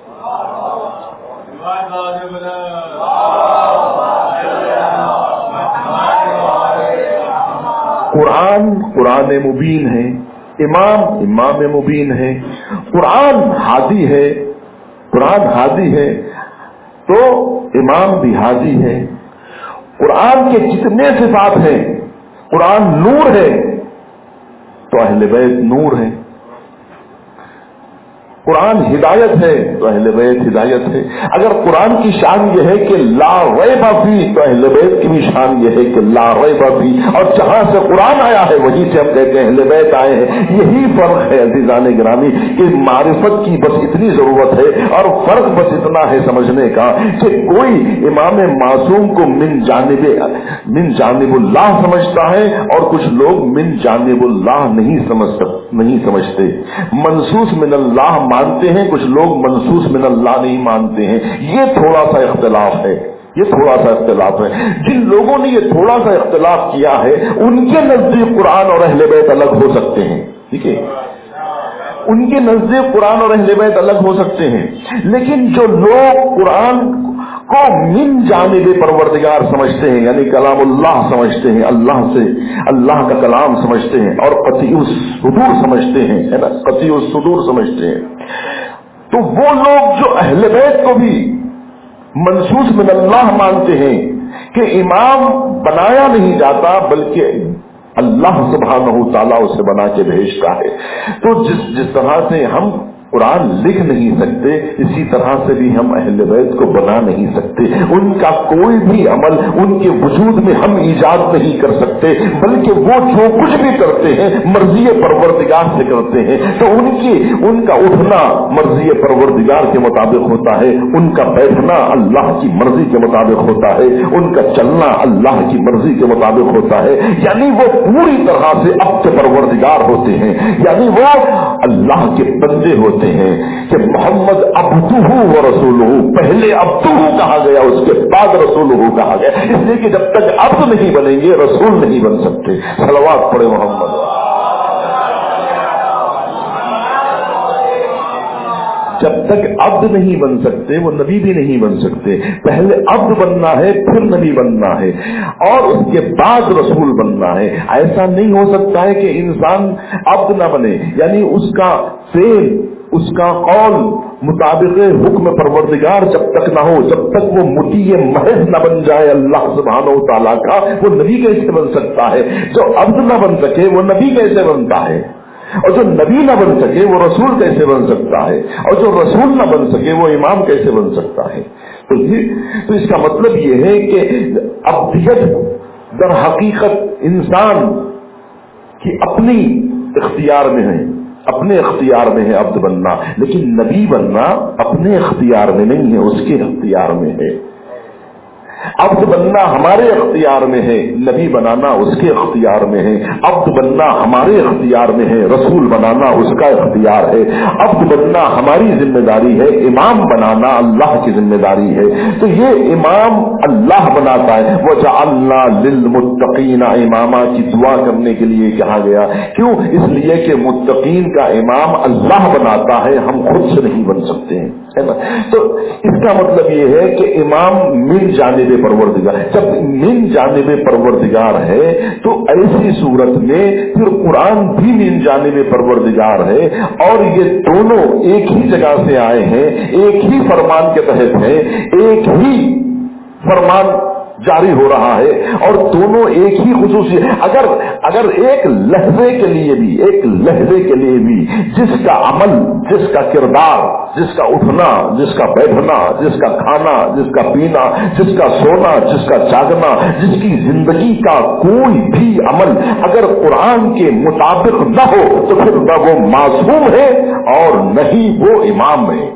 قرآن قرآن مبین ہے، امام مبین ہے، قرآن ہادی ہے، قرآن ہادی ہے تو امام بھی ہادی ہے۔ قرآن کے جتنے صفات ہیں، قرآن نور ہے تو اہل بیت نور ہے، قرآن ہدایت ہے تو اہل بیت ہدایت ہے۔ اگر قرآن کی شان یہ ہے کہ لا ریب فیہ تو اہل بیت کی بھی شان یہ ہے کہ لا ریب فیہ، اور جہاں سے قرآن آیا ہے وہیں سے ہم کہتے ہیں اہل بیت آئے ہیں۔ یہی فرق ہے عزیزان گرامی کہ معرفت کی بس اتنی ضرورت ہے، اور فرق بس اتنا ہے سمجھنے کا کہ کوئی امام معصوم کو من جانب اللہ سمجھتا ہے اور کچھ لوگ من جانب اللہ نہیں سمجھتے۔ منصوص من اللہ مانتے ہیں، کچھ لوگ منصوص من اللہ نہیں مانتے ہیں۔ یہ تھوڑا سا اختلاف ہے، یہ تھوڑا سا اختلاف ہے۔ جن لوگوں نے یہ تھوڑا سا اختلاف کیا ہے ان کے نزدیک قرآن اور اہل بیت الگ ہو سکتے ہیں، ٹھیک ہے، ان کے نزدیک قرآن اور اہل بیت الگ ہو سکتے ہیں، لیکن جو لوگ قرآن کو من جانب پروردگار سمجھتے ہیں، یعنی کلام اللہ سمجھتے ہیں، اللہ سے اللہ کا کلام سمجھتے ہیں، اور قطعی الصدور سمجھتے ہیں، ہے نا، قطعی الصدور سمجھتے ہیں، تو وہ لوگ جو اہل بیت کو بھی منصوص من اللہ مانتے ہیں کہ امام بنایا نہیں جاتا بلکہ اللہ سبحانہ تعالیٰ اسے بنا کے بھیجتا ہے۔ تو جس طرح سے ہم قرآن لکھ نہیں سکتے، اسی طرح سے بھی ہم اہل بیت کو بنا نہیں سکتے۔ ان کا کوئی بھی عمل ان کے وجود میں ہم ایجاد نہیں کر سکتے، بلکہ وہ جو کچھ بھی کرتے ہیں مرضی پروردگار سے کرتے ہیں۔ تو ان کا اٹھنا مرضی پروردگار کے مطابق ہوتا ہے، ان کا بیٹھنا اللہ کی مرضی کے مطابق ہوتا ہے، ان کا چلنا اللہ کی مرضی کے مطابق ہوتا ہے، یعنی وہ پوری طرح سے عبد پروردگار ہوتے ہیں، یعنی وہ اللہ کے بندے ہوتے ہیں کہ محمد عبدہ و رسولہ، پہلے عبدہ کہا گیا اس کے بعد رسولہ کہا گیا، اس لیے کہ جب تک عبد نہیں بنیں گے رسول نہیں بن سکتے۔ صلوات پڑھے محمد۔ جب تک عبد نہیں بن سکتے وہ نبی بھی نہیں بن سکتے، پہلے عبد بننا ہے پھر نبی بننا ہے اور اس کے بعد رسول بننا ہے۔ ایسا نہیں ہو سکتا ہے کہ انسان عبد نہ بنے، یعنی اس کا فعل اس کا قول مطابق حکم پروردگار جب تک نہ ہو، جب تک وہ مطیع محض نہ بن جائے اللہ سبحانہ و تعالیٰ کا، وہ نبی کیسے بن سکتا ہے؟ جو عبد نہ بن سکے وہ نبی کیسے بنتا ہے؟ اور جو نبی نہ بن سکے وہ رسول کیسے بن سکتا ہے؟ اور جو رسول نہ بن سکے وہ امام کیسے بن سکتا ہے؟ تو اس کا مطلب یہ ہے کہ عبدیت در حقیقت انسان کی اپنی اختیار میں ہے، اپنے اختیار میں ہے عبد بننا، لیکن نبی بننا اپنے اختیار میں نہیں ہے، اس کے اختیار میں ہے۔ عبد بننا ہمارے اختیار میں ہے، نبی بنانا اس کے اختیار میں ہے۔ عبد بننا ہمارے اختیار میں ہے، رسول بنانا اس کا اختیار ہے۔ عبد بننا ہماری ذمہ داری ہے، امام بنانا اللہ کی ذمہ داری ہے۔ تو یہ امام اللہ بناتا ہے۔ وَجَعَلْنَا لِلْمُتَّقِينَ اماما کی دعا کرنے کے لیے کہا گیا، کیوں؟ اس لیے کہ متقین کا امام اللہ بناتا ہے، ہم خود سے نہیں بن سکتے ہیں، ہے نا؟ تو اس کا مطلب یہ ہے کہ امام من جانب پروردگار، جب من جانب پروردگار ہے تو ایسی صورت میں پھر قرآن بھی من جانب پروردگار ہے، اور یہ دونوں ایک ہی جگہ سے آئے ہیں، ایک ہی فرمان کے تحت ہیں، ایک ہی فرمان جاری ہو رہا ہے، اور دونوں ایک ہی خصوصی۔ اگر ایک لحظے کے لیے بھی جس کا عمل، جس کا کردار، جس کا اٹھنا، جس کا بیٹھنا، جس کا کھانا، جس کا پینا، جس کا سونا، جس کا جاگنا، جس کی زندگی کا کوئی بھی عمل اگر قرآن کے مطابق نہ ہو تو پھر نہ وہ معصوم ہے اور نہ ہی وہ امام ہے،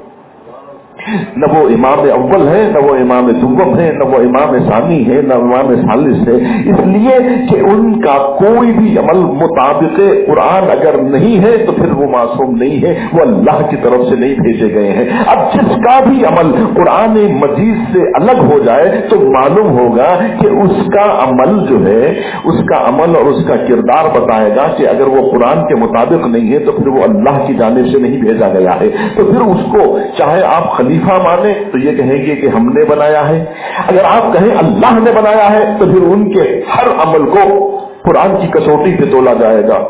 نہ وہ امام اول ہے، نہ وہ امام دوم ہے، نہ وہ امام ثانی ہے، نہ امام ثالث ہے، اس لیے کہ ان کا کوئی بھی عمل مطابق قرآن اگر نہیں ہے تو پھر وہ معصوم نہیں ہے، وہ اللہ کی طرف سے نہیں بھیجے گئے ہیں۔ اب جس کا بھی عمل قرآن مجید سے الگ ہو جائے تو معلوم ہوگا کہ اس کا عمل جو ہے، اس کا عمل اور اس کا کردار بتائے گا کہ اگر وہ قرآن کے مطابق نہیں ہے تو پھر وہ اللہ کی جانب سے نہیں بھیجا گیا ہے۔ تو پھر اس کو چاہے آپ خلیفہ مانے تو یہ کہیں گے کہ ہم نے بنایا ہے، اگر آپ کہیں اللہ نے بنایا ہے تو پھر ان کے ہر عمل کو قرآن کی کسوٹی پہ تولا جائے گا،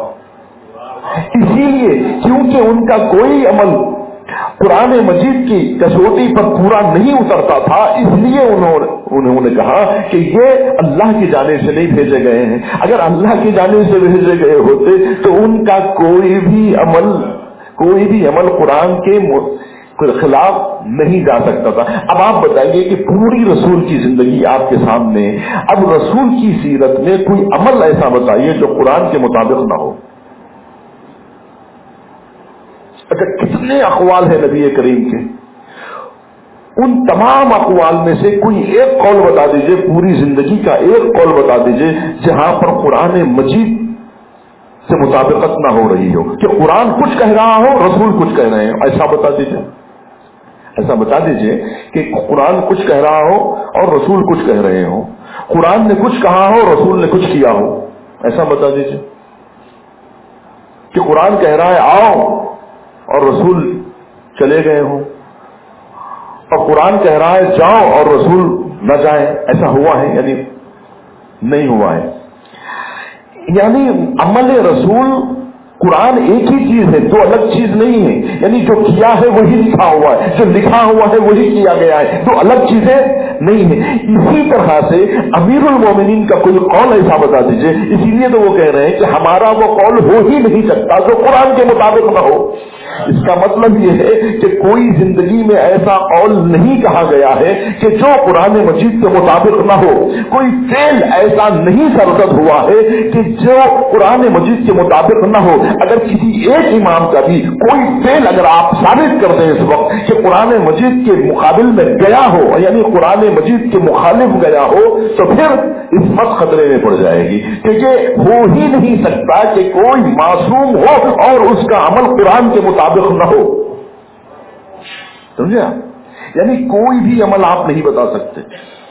اسی لیے کیونکہ ان کا کوئی عمل قرآن مجید کی کسوٹی پر پورا نہیں اترتا تھا، اس لیے انہوں نے کہا کہ یہ اللہ کی جانب سے نہیں بھیجے گئے ہیں۔ اگر اللہ کی جانب سے بھیجے گئے ہوتے تو ان کا کوئی بھی عمل قرآن کے خلاف نہیں جا سکتا تھا۔ اب آپ بتائیے کہ پوری رسول کی زندگی آپ کے سامنے، اب رسول کی سیرت میں کوئی عمل ایسا بتائیے جو قرآن کے مطابق نہ ہو۔ اچھا، کتنے اقوال ہیں نبی کریم کے؟ ان تمام اقوال میں سے کوئی ایک قول بتا دیجئے، پوری زندگی کا ایک قول بتا دیجئے جہاں پر قرآن مجید سے مطابقت نہ ہو رہی ہو، کہ قرآن کچھ کہہ رہا ہو، رسول کچھ کہہ رہے ہیں، ایسا بتا دیجئے کہ قرآن کچھ کہہ رہا ہو اور رسول کچھ کہہ رہے ہو، قرآن نے کچھ کہا ہو، رسول نے کچھ کیا ہو، ایسا بتا دیجئے کہ قرآن کہہ رہا ہے آؤ اور رسول چلے گئے ہوں، اور قرآن کہہ رہا ہے جاؤ اور رسول نہ جائیں، ایسا ہوا ہے؟ یعنی نہیں ہوا ہے۔ یعنی عمل رسول قرآن ایک ہی چیز ہے، دو الگ چیز نہیں ہے، یعنی جو کیا ہے وہی لکھا ہوا ہے، جو لکھا ہوا ہے وہی کیا گیا ہے، دو الگ چیزیں نہیں ہیں۔ اسی طرح سے امیر المومنین کا کوئی قول ایسا بتا دیجئے، اسی لیے تو وہ کہہ رہے ہیں کہ ہمارا وہ قول ہو ہی نہیں سکتا جو قرآن کے مطابق نہ ہو۔ اس کا مطلب یہ ہے کہ کوئی زندگی میں ایسا قول نہیں کہا گیا ہے کہ جو قرآن مجید کے مطابق نہ ہو، کوئی فعل ایسا نہیں سرزد ہوا ہے کہ جو قرآن مجید کے مطابق نہ ہو۔ اگر کسی ایک امام کا بھی کوئی فعل اگر آپ ثابت کر دیں اس وقت کہ قرآن مجید کے مقابل میں گیا ہو، یعنی قرآن مجید کے مخالف گیا ہو، تو پھر عصمت خطرے میں پڑ جائے گی، کیونکہ ہو ہی نہیں سکتا کہ کوئی معصوم ہو اور اس کا عمل قرآن کے مطابق نہ ہو۔ سمجھے؟ یعنی کوئی بھی عمل آپ نہیں بتا سکتے،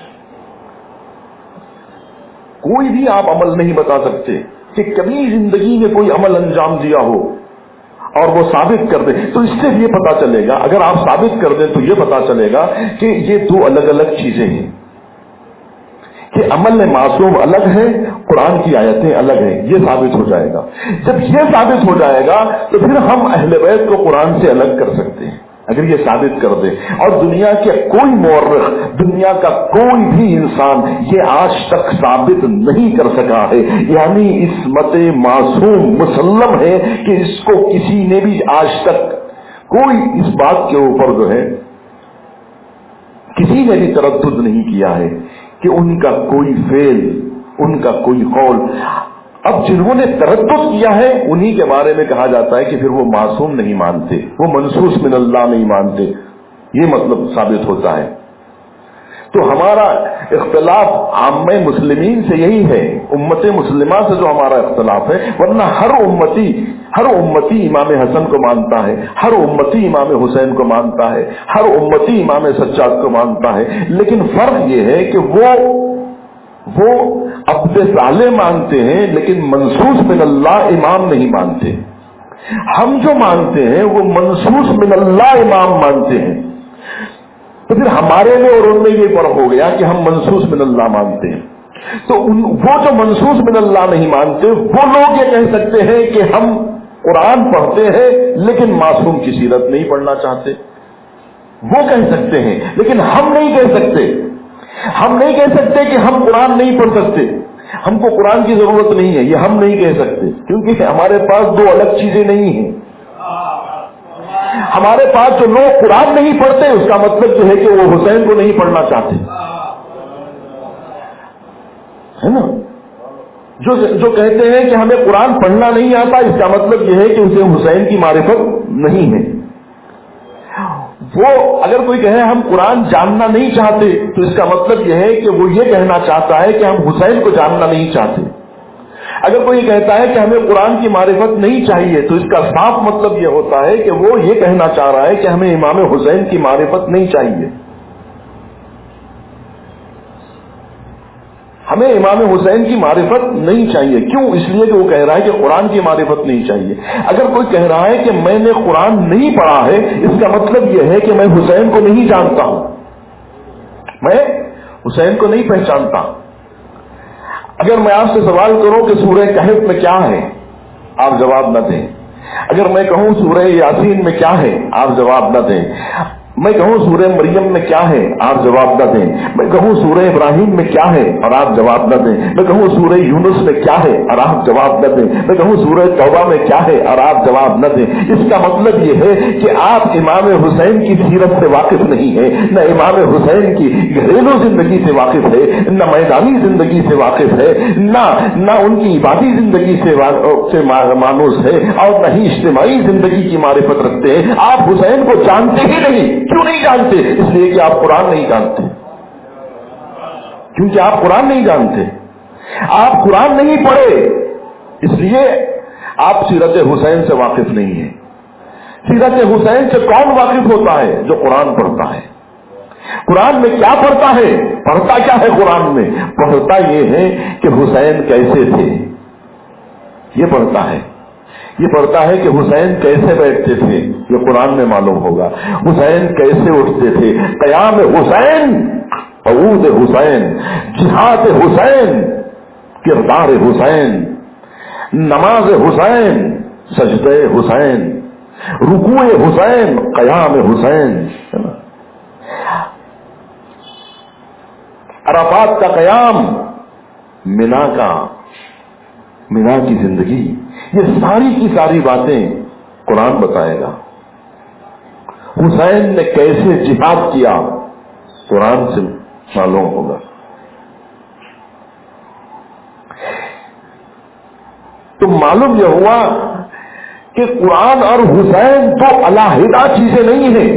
کوئی بھی آپ عمل نہیں بتا سکتے کہ کبھی زندگی میں کوئی عمل انجام دیا ہو اور وہ ثابت کر دے، تو اس سے یہ پتا چلے گا، اگر آپ ثابت کر دیں تو یہ پتا چلے گا کہ یہ دو الگ الگ چیزیں ہیں، کہ کہ عمل معصوم الگ ہے، قرآن کی آیتیں الگ ہیں، یہ ثابت ہو جائے گا۔ جب یہ ثابت ہو جائے گا تو پھر ہم اہل بیت کو قرآن سے الگ کر سکتے ہیں، اگر یہ ثابت کر دے۔ اور دنیا کے کوئی مورخ، دنیا کا کوئی بھی انسان یہ آج تک ثابت نہیں کر سکا ہے، یعنی عصمت معصوم مسلم ہے کہ اس کو کسی نے بھی آج تک کوئی اس بات کے اوپر جو ہے کسی نے بھی تردد نہیں کیا ہے کہ ان کا کوئی فعل، ان کا کوئی قول، اب جنہوں نے تردد کیا ہے انہی کے بارے میں کہا جاتا ہے کہ پھر وہ معصوم نہیں مانتے، وہ منصوص من اللہ نہیں مانتے، یہ مطلب ثابت ہوتا ہے۔ تو ہمارا اختلاف عامہ مسلمین سے یہی ہے، امت مسلمہ سے جو ہمارا اختلاف ہے، ورنہ ہر امتی امام حسن کو مانتا ہے، ہر امتی امام حسین کو مانتا ہے، ہر امتی امام سجاد کو مانتا ہے، لیکن فرق یہ ہے کہ وہ عبد صالح مانتے ہیں لیکن منصوص من اللہ امام نہیں مانتے۔ ہم جو مانتے ہیں وہ منصوص من اللہ امام مانتے ہیں۔ تو پھر ہمارے میں اور ان میں یہ فرق ہو گیا کہ ہم منصوص من اللہ مانتے ہیں، تو وہ جو منصوص من اللہ نہیں مانتے وہ لوگ یہ کہہ سکتے ہیں کہ ہم قرآن پڑھتے ہیں لیکن معصوم کی سیرت نہیں پڑھنا چاہتے، وہ کہہ سکتے ہیں، لیکن ہم نہیں کہہ سکتے۔ ہم نہیں کہہ سکتے کہ ہم قرآن نہیں پڑھ سکتے، ہم کو قرآن کی ضرورت نہیں ہے، یہ ہم نہیں کہہ سکتے، کیونکہ ہمارے پاس دو الگ چیزیں نہیں ہیں۔ ہمارے پاس جو لوگ قرآن نہیں پڑھتے اس کا مطلب جو ہے کہ وہ حسین کو نہیں پڑھنا چاہتے، ہے نا؟ جو کہتے ہیں کہ ہمیں قرآن پڑھنا نہیں آتا اس کا مطلب یہ ہے کہ اسے حسین کی معرفت نہیں ہے۔ وہ اگر کوئی کہے ہم قرآن جاننا نہیں چاہتے تو اس کا مطلب یہ ہے کہ وہ یہ کہنا چاہتا ہے کہ ہم حسین کو جاننا نہیں چاہتے۔ اگر کوئی کہتا ہے کہ ہمیں قرآن کی معرفت نہیں چاہیے تو اس کا صاف مطلب یہ ہوتا ہے کہ وہ یہ کہنا چاہ رہا ہے کہ ہمیں امام حسین کی معرفت نہیں چاہیے۔ ہمیں امام حسین کی معرفت نہیں چاہیے، کیوں؟ اس لیے کہ وہ کہہ رہا ہے کہ قرآن کی معرفت نہیں چاہیے۔ اگر کوئی کہہ رہا ہے کہ میں نے قرآن نہیں پڑھا ہے اس کا مطلب یہ ہے کہ میں حسین کو نہیں جانتا ہوں، میں حسین کو نہیں پہچانتا۔ اگر میں آپ سے سوال کروں کہ سورہ کہف میں کیا ہے، آپ جواب نہ دیں۔ اگر میں کہوں سورہ یاسین میں کیا ہے، آپ جواب نہ دیں۔ میں کہوں سورہ مریم میں کیا ہے، آپ جواب نہ دیں۔ میں کہوں سورہ ابراہیم میں کیا ہے اور آپ جواب نہ دیں۔ میں کہوں سورہ یونس میں کیا ہے اور آپ جواب نہ دیں۔ میں کہوں سورہ توبہ میں کیا ہے اور آپ جواب نہ دیں۔ اس کا مطلب یہ ہے کہ آپ امام حسین کی سیرت سے واقف نہیں ہیں، نہ امام حسین کی گھریلو زندگی سے واقف ہے، نہ میدانی زندگی سے واقف ہے، نہ ان کی عبادی زندگی سے مانوس ہے، اور نہ ہی اجتماعی زندگی کی معرفت رکھتے ہیں۔ آپ حسین کو جانتے ہی نہیں۔ کیوں نہیں جانتے؟ اس لیے کہ آپ قرآن نہیں جانتے، کیونکہ آپ قرآن نہیں جانتے، آپ قرآن نہیں پڑھے، اس لیے آپ سیرت حسین سے واقف نہیں ہیں۔ سیرت حسین سے کون واقف ہوتا ہے؟ جو قرآن پڑھتا ہے۔ قرآن میں کیا پڑھتا ہے؟ پڑھتا کیا ہے قرآن میں؟ پڑھتا یہ ہے کہ حسین کیسے تھے، یہ پڑھتا ہے۔ یہ پڑھتا ہے کہ حسین کیسے بیٹھتے تھے، یہ قرآن میں معلوم ہوگا۔ حسین کیسے اٹھتے تھے، قیام حسین، قعود حسین، جہاد حسین، کردار حسین، نماز حسین، سجدہ حسین، رکوع حسین، قیام حسین، عرفات کا قیام، مینا کی زندگی، یہ ساری کی ساری باتیں قرآن بتائے گا۔ حسین نے کیسے جہاد کیا قرآن سے معلوم ہوگا۔ تو معلوم یہ ہوا کہ قرآن اور حسین دو علیحدہ چیزیں نہیں ہیں،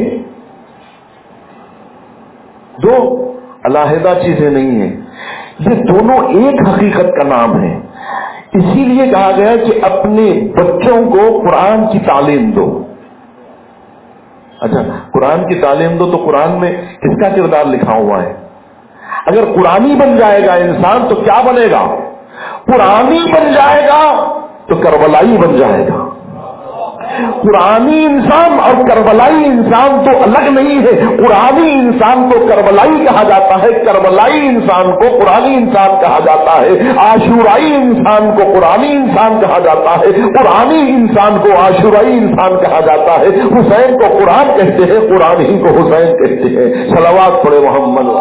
دو علیحدہ چیزیں نہیں ہیں، یہ دونوں ایک حقیقت کا نام ہے۔ اسی لیے کہا گیا کہ اپنے بچوں کو قرآن کی تعلیم دو۔ اچھا، قرآن کی تعلیم دو تو قرآن میں کس کا کردار لکھا ہوا ہے؟ اگر قرآنی بن جائے گا انسان تو کیا بنے گا؟ قرآنی بن جائے گا تو کربلائی بن جائے گا۔ قرآنی انسان اور کربلائی انسان تو الگ نہیں ہے. قرآنی انسان کو کربلائی کہا جاتا ہے, کربلائی انسان کو قرآنی انسان کہا جاتا ہے, عاشورائی انسان کو قرآنی انسان کہا جاتا ہے, قرآنی انسان کو عاشورائی انسان کہا جاتا ہے. حسین کو قرآن کہتے ہیں, قرآن ہی کو حسین کہتے ہیں. صلوات پڑھے محمد.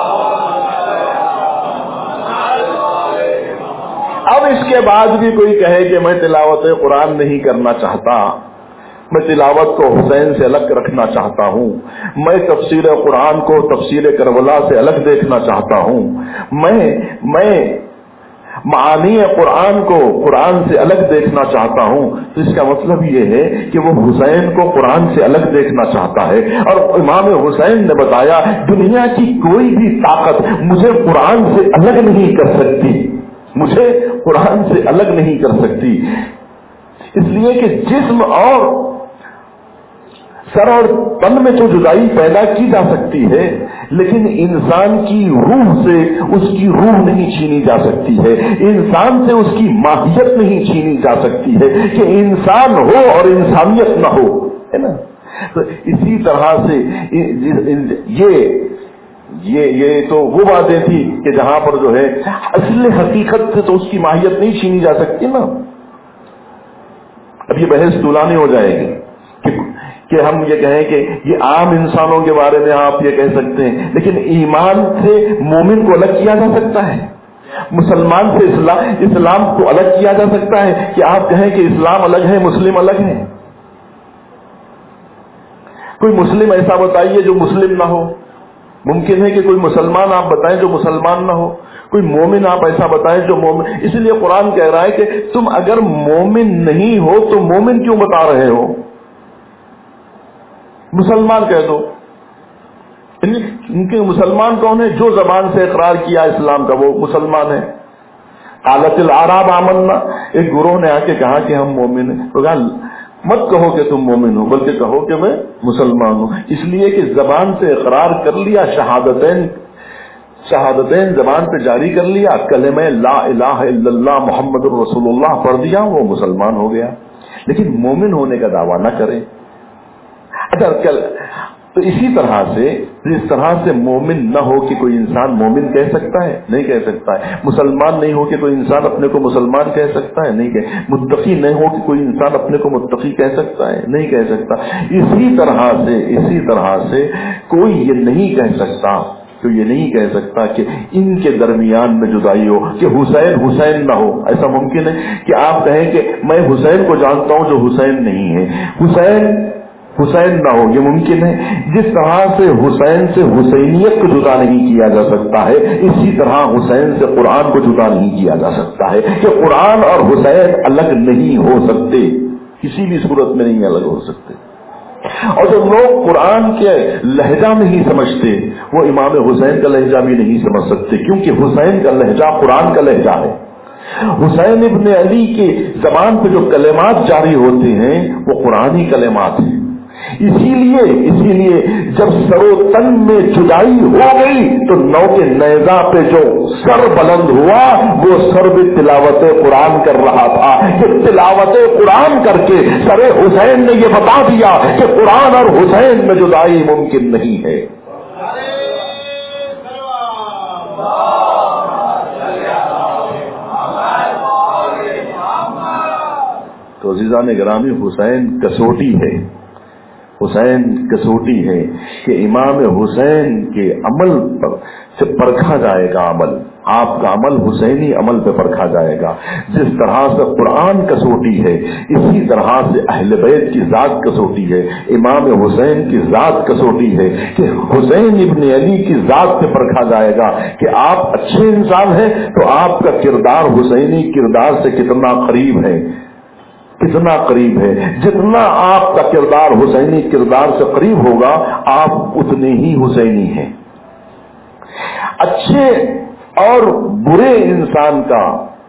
اب اس کے بعد بھی کوئی کہے کہ میں تلاوت قرآن نہیں کرنا چاہتا, میں تلاوت کو حسین سے الگ رکھنا چاہتا ہوں, میں تفسیر قرآن کو تفسیر کربلا سے الگ دیکھنا چاہتا ہوں, میں معانی قرآن کو قرآن سے الگ دیکھنا چاہتا ہوں, تو اس کا مطلب یہ ہے کہ وہ حسین کو قرآن سے الگ دیکھنا چاہتا ہے. اور امام حسین نے بتایا دنیا کی کوئی بھی طاقت مجھے قرآن سے الگ نہیں کر سکتی, مجھے قرآن سے الگ نہیں کر سکتی. اس لیے کہ جسم اور سر اور تن میں جو جدائی پیدا کی جا سکتی ہے, لیکن انسان کی روح سے اس کی روح نہیں چھینی جا سکتی ہے, انسان سے اس کی ماہیت نہیں چھینی جا سکتی ہے کہ انسان ہو اور انسانیت نہ ہو, ہے نا. تو اسی طرح سے یہ تو وہ باتیں تھی کہ جہاں پر جو ہے اصل حقیقت سے تو اس کی ماہیت نہیں چھینی جا سکتی نا. اب یہ بحث طولانی ہو جائے گی کہ ہم یہ کہیں کہ یہ عام انسانوں کے بارے میں آپ یہ کہہ سکتے ہیں, لیکن ایمان سے مومن کو الگ کیا جا سکتا ہے, مسلمان سے اسلام کو الگ کیا جا سکتا ہے کہ آپ کہیں کہ اسلام الگ ہے مسلم الگ ہے. کوئی مسلم ایسا بتائیے جو مسلم نہ ہو. ممکن ہے کہ کوئی مسلمان آپ بتائیں جو مسلمان نہ ہو, کوئی مومن آپ ایسا بتائیں جو مومن. اس لیے قرآن کہہ رہا ہے کہ تم اگر مومن نہیں ہو تو مومن کیوں بتا رہے ہو, مسلمان کہہ دو. ان کے مسلمان کون ہے؟ جو زبان سے اقرار کیا اسلام کا وہ مسلمان ہے. قالت الاعراب آمنا, ایک گروہ نے آ کے کہا کہ ہم مومن ہیں, تو کہا مت کہو کہ تم مومن ہو بلکہ کہو کہ میں مسلمان ہوں. اس لیے کہ زبان سے اقرار کر لیا, شہادتین زبان پہ جاری کر لیا, کلمہ لا الہ الا اللہ محمد الرسول اللہ پڑھ دیا, وہ مسلمان ہو گیا. لیکن مومن ہونے کا دعویٰ نہ کرے. اچھا تو اسی طرح سے جس طرح سے مومن نہ ہو کہ کوئی انسان مومن کہہ سکتا ہے, نہیں کہہ سکتا ہے. مسلمان نہیں ہو کہ کوئی انسان اپنے کو مسلمان کہہ سکتا ہے, نہیں کہہ. متقی نہیں ہو کہ کوئی انسان اپنے کو متقی کہہ سکتا ہے, نہیں کہہ سکتا. اسی طرح سے کوئی یہ نہیں کہہ سکتا, تو یہ نہیں کہہ سکتا کہ ان کے درمیان میں جدائی ہو, کہ حسین نہ ہو. ایسا ممکن ہے کہ آپ کہیں کہ میں حسین کو جانتا ہوں جو حسین نہیں ہے, حسین نہ ہو, یہ ممکن ہے. جس طرح سے حسین سے حسینیت کو جدا نہیں کیا جا سکتا ہے, اسی طرح حسین سے قرآن کو جدا نہیں کیا جا سکتا ہے, کہ قرآن اور حسین الگ نہیں ہو سکتے, کسی بھی صورت میں نہیں الگ ہو سکتے. اور جو لوگ قرآن کے لہجہ نہیں سمجھتے وہ امام حسین کا لہجہ بھی نہیں سمجھ سکتے, کیونکہ حسین کا لہجہ قرآن کا لہجہ ہے. حسین ابن علی کی زبان پہ جو کلمات جاری ہوتے ہیں وہ قرآنی کلمات ہیں. اسی لیے جب سر و تن میں جدائی ہو گئی تو نو کے نیزہ پہ جو سر بلند ہوا وہ سر بھی تلاوت قرآن کر رہا تھا, کہ تلاوت قرآن کر کے سر حسین نے یہ بتا دیا کہ قرآن اور حسین میں جدائی ممکن نہیں ہے. تو عزیزان گرامی, حسین کسوٹی ہے, حسین کسوٹی ہے کہ امام حسین کے عمل پر سے پرکھا جائے گا عمل, آپ کا عمل حسینی عمل پہ پرکھا جائے گا. جس طرح سے قرآن کسوٹی ہے اسی طرح سے اہل بیت کی ذات کسوٹی ہے, امام حسین کی ذات کسوٹی ہے, کہ حسین ابن علی کی ذات پہ پرکھا جائے گا کہ آپ اچھے انسان ہیں تو آپ کا کردار حسینی کردار سے کتنا قریب ہے, کتنا قریب ہے. جتنا آپ کا کردار حسینی کردار سے قریب ہوگا آپ اتنے ہی حسینی ہیں. اچھے اور برے انسان کا,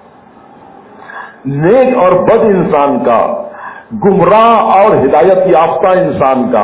نیک اور بد انسان کا, گمراہ اور ہدایت یافتہ انسان کا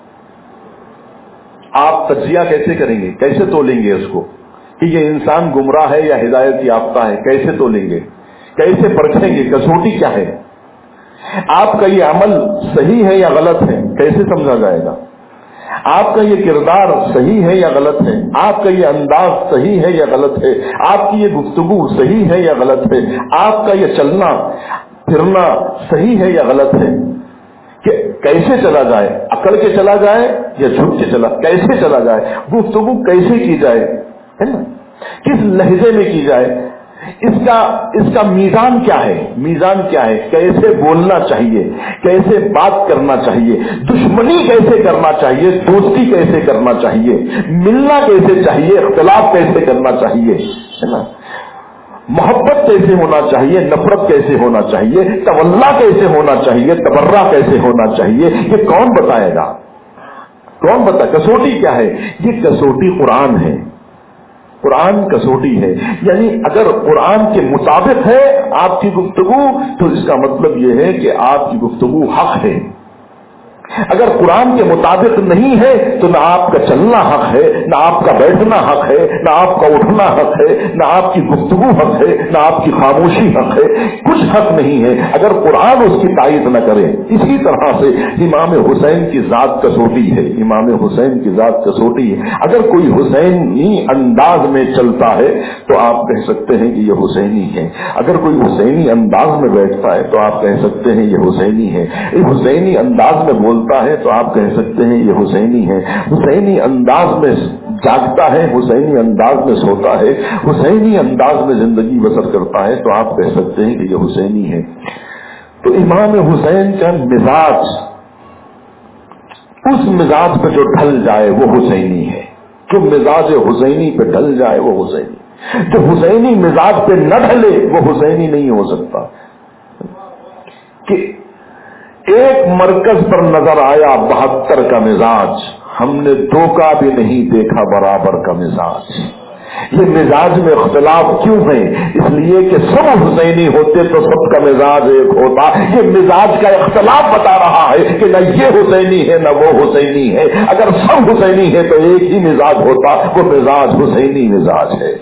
آپ تجزیہ کیسے کریں گے, کیسے تولیں گے اس کو کہ یہ انسان گمراہ ہے یا ہدایت یافتہ ہے, کیسے تولیں گے, کیسے پرکھیں گے, کسوٹی کیا ہے؟ آپ کا یہ عمل صحیح ہے یا غلط ہے، کیسے سمجھا جائے گا؟ آپ کا یہ کردار صحیح ہے یا غلط ہے، آپ کا یہ انداز صحیح ہے یا غلط ہے، آپ کی یہ گفتگو صحیح ہے یا غلط ہے، آپ کا یہ چلنا پھرنا صحیح ہے یا غلط ہے، کہ کیسے چلا جائے، اکڑ کے چلا جائے یا جھک کے کیسے چلا جائے، گفتگو کیسے کی جائے، ہے نا، کس لہجے میں کی جائے، اس کا میزان کیا ہے، میزان کیا ہے، کیسے بولنا چاہیے، کیسے بات کرنا چاہیے، دشمنی کیسے کرنا چاہیے، دوستی کیسے کرنا چاہیے، ملنا کیسے چاہیے، اختلاف کیسے کرنا چاہیے، ہے نا، محبت کیسے ہونا چاہیے، نفرت کیسے ہونا چاہیے، تولا کیسے ہونا چاہیے، تبرہ کیسے ہونا چاہیے، یہ کون بتائے گا؟ کون بتا؟ کسوٹی کیا ہے؟ یہ کسوٹی قرآن ہے، قرآن کسوٹی ہے، یعنی اگر قرآن کے مطابق ہے آپ کی گفتگو تو اس کا مطلب یہ ہے کہ آپ کی گفتگو حق ہے، اگر قرآن کے مطابق نہیں ہے تو نہ آپ کا چلنا حق ہے، نہ آپ کا بیٹھنا حق ہے، نہ آپ کا اٹھنا حق ہے، نہ آپ کی گفتگو حق ہے، نہ آپ کی خاموشی حق ہے، کچھ حق نہیں ہے اگر قرآن اس کی تائید نہ کرے۔ اسی طرح سے امام حسین کی ذات کسوٹی ہے، امام حسین کی ذات کسوٹی ہے، اگر کوئی حسینی انداز میں چلتا ہے تو آپ کہہ سکتے ہیں کہ یہ حسینی ہے، اگر کوئی حسینی انداز میں بیٹھتا ہے تو آپ کہہ سکتے ہیں یہ حسینی ہے، حسینی انداز میں بولتا ہے تو آپ کہہ سکتے ہیں یہ حسینی ہے، حسینی انداز میں جاگتا ہے، حسینی انداز میں سوتا ہے، حسینی انداز میں زندگی بسر کرتا ہے تو آپ کہہ سکتے ہیں کہ یہ حسینی ہے۔ تو امام حسین کا مزاج، اس مزاج پہ جو ڈھل جائے وہ حسینی ہے، جو مزاج حسینی پہ ڈھل جائے وہ حسینی، جو حسینی مزاج پہ نہ ڈھلے وہ حسینی نہیں ہو سکتا۔ کہ ایک مرکز پر نظر آیا 72 کا مزاج، ہم نے 2 کا بھی نہیں دیکھا برابر کا مزاج۔ یہ مزاج میں اختلاف کیوں ہے؟ اس لیے کہ سب حسینی ہوتے تو سب کا مزاج ایک ہوتا، یہ مزاج کا اختلاف بتا رہا ہے کہ نہ یہ حسینی ہے نہ وہ حسینی ہے، اگر سب حسینی ہے تو ایک ہی مزاج ہوتا، وہ مزاج حسینی مزاج ہے۔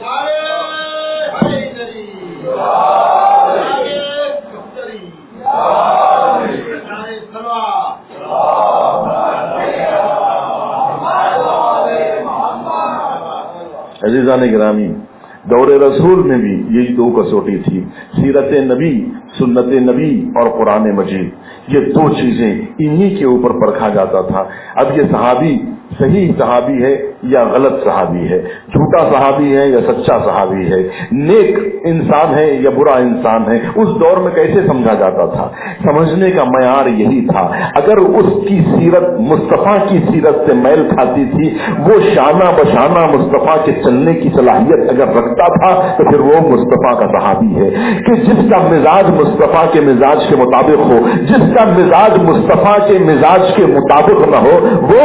عزیزان گرامی، دور رسول میں بھی یہی 2 کسوٹی تھی، سیرت نبی، سنت نبی اور قرآن مجید، یہ 2 چیزیں انہی کے اوپر پرکھا جاتا تھا۔ اب یہ صحابی صحیح صحابی ہے یا غلط صحابی ہے، جھوٹا صحابی ہے یا سچا صحابی ہے، نیک انسان ہے یا برا انسان ہے، اس دور میں کیسے سمجھا جاتا تھا؟ سمجھنے کا معیار یہی تھا، اگر اس کی سیرت مصطفیٰ کی سیرت سے میل کھاتی تھی، وہ شانہ بشانہ مصطفیٰ کے چلنے کی صلاحیت اگر رکھتا تھا تو پھر وہ مصطفیٰ کا صحابی ہے۔ کہ جس کا مزاج مصطفیٰ کے مزاج کے مطابق ہو، جس کا مزاج مصطفیٰ کے مزاج کے مطابق نہ ہو،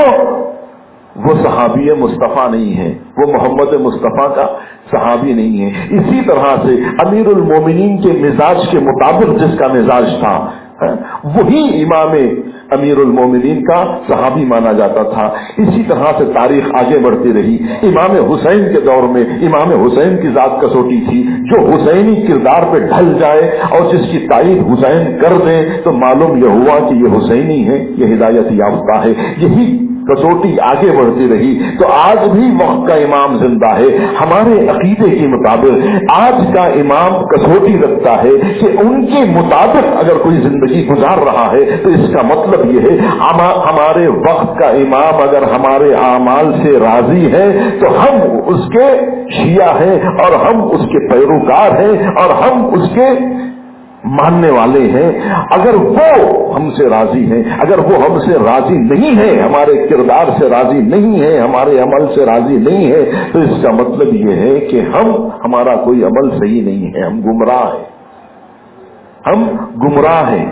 وہ صحابی مصطفیٰ نہیں ہے، وہ محمد مصطفیٰ کا صحابی نہیں ہے۔ اسی طرح سے امیر المومنین کے مزاج کے مطابق جس کا مزاج تھا وہی امام امیر المومنین کا صحابی مانا جاتا تھا۔ اسی طرح سے تاریخ آگے بڑھتی رہی، امام حسین کے دور میں امام حسین کی ذات کسوٹی تھی، جو حسینی کردار پہ ڈھل جائے اور جس کی تعریف حسین کر دیں تو معلوم یہ ہوا کہ یہ حسینی ہے، یہ ہدایت یافتہ ہے۔ یہی کسوٹی آگے بڑھتی رہی تو آج بھی وقت کا امام زندہ ہے۔ ہمارے عقیدے کے مطابق آج کا امام کسوٹی رکھتا ہے کہ ان کے مطابق اگر کوئی زندگی گزار رہا ہے تو اس کا مطلب یہ ہے ہمارے وقت کا امام اگر ہمارے اعمال سے راضی ہے تو ہم اس کے شیعہ ہیں اور ہم اس کے پیروکار ہیں اور ہم اس کے ماننے والے ہیں۔ اگر وہ ہم سے راضی ہیں، اگر وہ ہم سے راضی نہیں ہے، ہمارے کردار سے راضی نہیں ہے، ہمارے عمل سے راضی نہیں ہے، تو اس کا مطلب یہ ہے کہ ہمارا کوئی عمل صحیح نہیں ہے، ہم گمراہ ہیں، ہم گمراہ ہیں،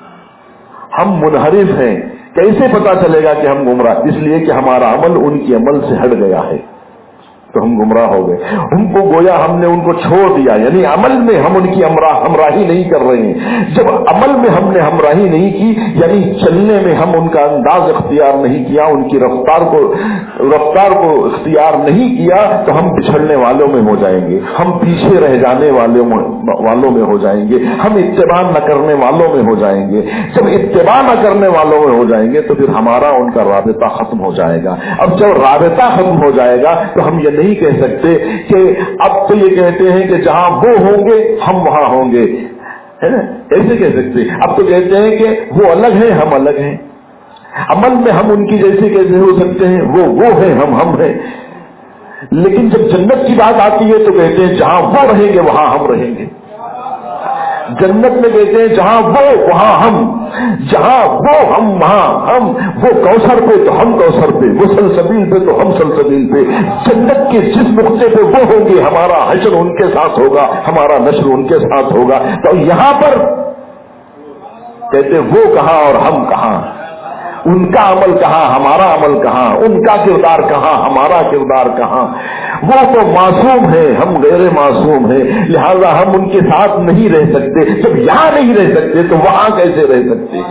ہم منحرف ہیں۔ کیسے پتا چلے گا کہ ہم گمراہ؟ اس لیے کہ ہمارا عمل ان کے عمل سے ہٹ گیا ہے، تو ہم گمراہ ہو گئے. ان کو گویا ہم نے ان کو چھوڑ دیا، یعنی عمل میں ہم ان کی ہمراہی نہیں کر رہے ہیں. جب عمل میں ہم نے ہمراہی نہیں کی، یعنی چلنے میں ہم ان کا انداز اختیار نہیں کیا، ان کی رفتار کو اختیار نہیں کیا، تو ہم بچھڑنے والوں میں ہو جائیں گے، ہم پیچھے رہ جانے والوں میں ہو جائیں گے، ہم اتباع نہ کرنے والوں میں ہو جائیں گے. جب اتباع نہ کرنے والوں میں ہو جائیں گے تو پھر ہمارا ان کا رابطہ ختم ہو جائے گا. اب جب رابطہ ختم ہو جائے گا تو ہم یہ نہیں کہہ سکتے کہ اب تو یہ کہتے ہیں کہ جہاں وہ ہوں گے ہم وہاں ہوں گے، ہے نا؟ ایسے کہہ سکتے. اب تو کہتے ہیں کہ وہ الگ ہیں ہم الگ ہیں. عمل میں ہم ان کی جیسے کیسے ہو سکتے ہیں؟ وہ ہیں ہم ہیں. لیکن جب جنت کی بات آتی ہے تو کہتے ہیں جہاں وہ رہیں گے وہاں ہم رہیں گے. جنت میں کہتے ہیں جہاں وہ وہاں ہم، جہاں وہ ہم وہاں ہم. وہ کوثر پہ تو ہم کوثر پہ، وہ سلسبیل پہ تو ہم سلسبیل پہ. جنت کے جس نقطے پہ وہ ہوں گے ہمارا حشر ان کے ساتھ ہوگا، ہمارا نشر ان کے ساتھ ہوگا. تو یہاں پر کہتے وہ کہاں اور ہم کہاں، ان کا عمل کہاں ہمارا عمل کہاں، ان کا کردار کہاں ہمارا کردار کہاں. وہ تو معصوم ہے، ہم غیر معصوم ہیں، لہذا ہم ان کے ساتھ نہیں رہ سکتے. جب یہاں نہیں رہ سکتے تو وہاں کیسے رہ سکتے؟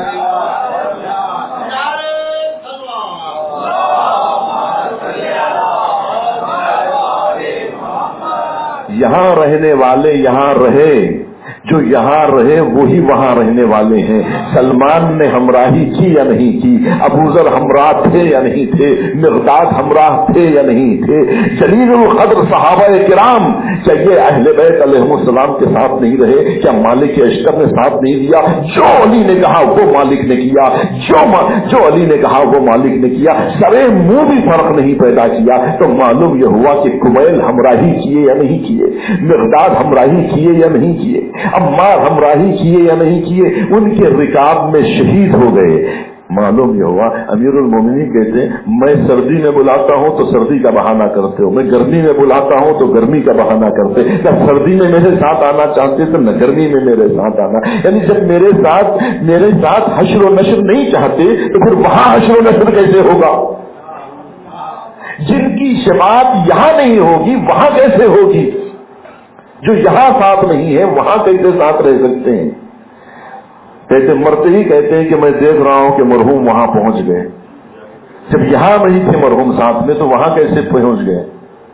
یہاں رہنے والے یہاں رہے، جو یہاں رہے وہی وہاں رہنے والے ہیں. سلمان نے ہمراہی کی یا نہیں کی؟ ابو ذر ہمراہ تھے یا نہیں تھے؟ مقداد ہمراہ تھے یا نہیں تھے؟ جلیل القدر صحابہ کرام کیا یہ اہل بیت علیہم السلام کے ساتھ نہیں رہے؟ کیا مالک اشتر نے ساتھ نہیں دیا؟ جو علی نے کہا وہ مالک نے کیا، جو علی نے کہا وہ مالک نے کیا. سرے منہ بھی فرق نہیں پیدا کیا. تو معلوم یہ ہوا کہ کمیل ہمراہی کیے یا نہیں کیے، مقداد ہمراہی کیے یا نہیں کیے، عمار ہمراہی کیے یا نہیں کیے. ان کے رکاب میں شہید ہو گئے. معلوم یہ ہوا امیر المومنین کہتے ہیں میں سردی میں بلاتا ہوں تو سردی کا بہانہ کرتے ہو، میں گرمی میں بلاتا ہوں تو گرمی کا بہانہ کرتے. نہ سردی میں میرے ساتھ آنا چاہتے تو نہ گرمی میں میرے ساتھ آنا. یعنی جب میرے ساتھ حشر و نشر نہیں چاہتے تو پھر وہاں حشر و نشر کیسے ہوگا؟ جن کی شفاعت یہاں نہیں ہوگی وہاں کیسے ہوگی؟ جو یہاں ساتھ نہیں ہے وہاں کیسے ساتھ رہ سکتے ہیں؟ کہتے مرتے ہی کہتے ہیں کہ میں دیکھ رہا ہوں کہ مرحوم وہاں پہنچ گئے. جب یہاں نہیں تھے مرحوم ساتھ میں تو وہاں کیسے پہنچ گئے؟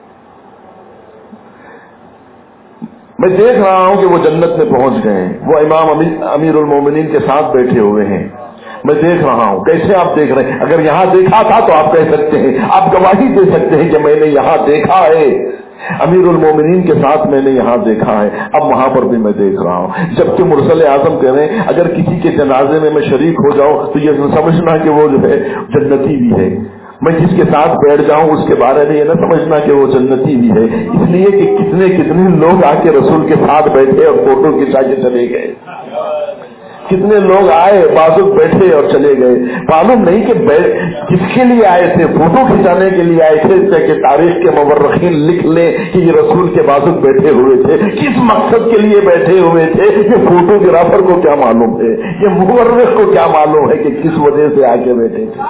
میں دیکھ رہا ہوں کہ وہ جنت میں پہنچ گئے ہیں، وہ امام امیر المومنین کے ساتھ بیٹھے ہوئے ہیں. میں دیکھ رہا ہوں. کیسے آپ دیکھ رہے ہیں؟ اگر یہاں دیکھا تھا تو آپ کہہ سکتے ہیں، آپ گواہی دے سکتے ہیں کہ میں نے یہاں دیکھا ہے، امیر المومنین کے ساتھ میں نے یہاں دیکھا ہے، اب وہاں پر بھی میں دیکھ رہا ہوں. جبکہ مرسل اعظم کہہ رہے ہیں اگر کسی کے جنازے میں شریک ہو جاؤں تو یہ سمجھنا کہ وہ جو ہے جنتی بھی ہے. میں جس کے ساتھ بیٹھ جاؤں اس کے بارے میں یہ نہ سمجھنا کہ وہ جنتی بھی ہے. اس لیے کہ کتنے لوگ آ کے رسول کے ساتھ بیٹھے اور فوٹو کھینچا کے چلے گئے. کتنے لوگ آئے بازوق بیٹھے اور چلے گئے. معلوم نہیں کہ کس کے لیے آئے تھے، فوٹو کھینچانے کے لیے آئے تھے کہ تاریخ کے مورخین لکھ لیں کہ یہ رسول کے بازوق بیٹھے ہوئے تھے. کس مقصد کے لیے بیٹھے ہوئے تھے یہ فوٹوگرافر کو کیا معلوم ہے، یہ مورخ کو کیا معلوم ہے کہ کس وجہ سے آ کے بیٹھے تھے.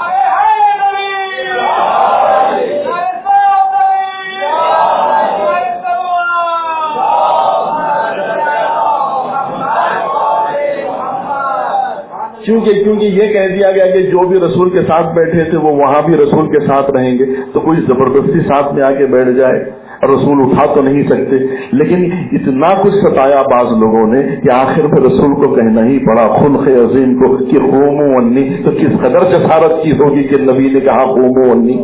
کیونکہ یہ کہہ دیا گیا کہ جو بھی رسول کے ساتھ بیٹھے تھے وہ وہاں بھی رسول کے ساتھ رہیں گے. تو کوئی زبردستی ساتھ میں آ کے بیٹھ جائے اور رسول اٹھا تو نہیں سکتے. لیکن اتنا کچھ ستایا بعض لوگوں نے کہ آخر میں رسول کو کہنا ہی پڑا خلق عظیم کو کہ قوموا عنی. تو کس قدر جسارت کی ہوگی کہ نبی نے کہا قوموا عنی.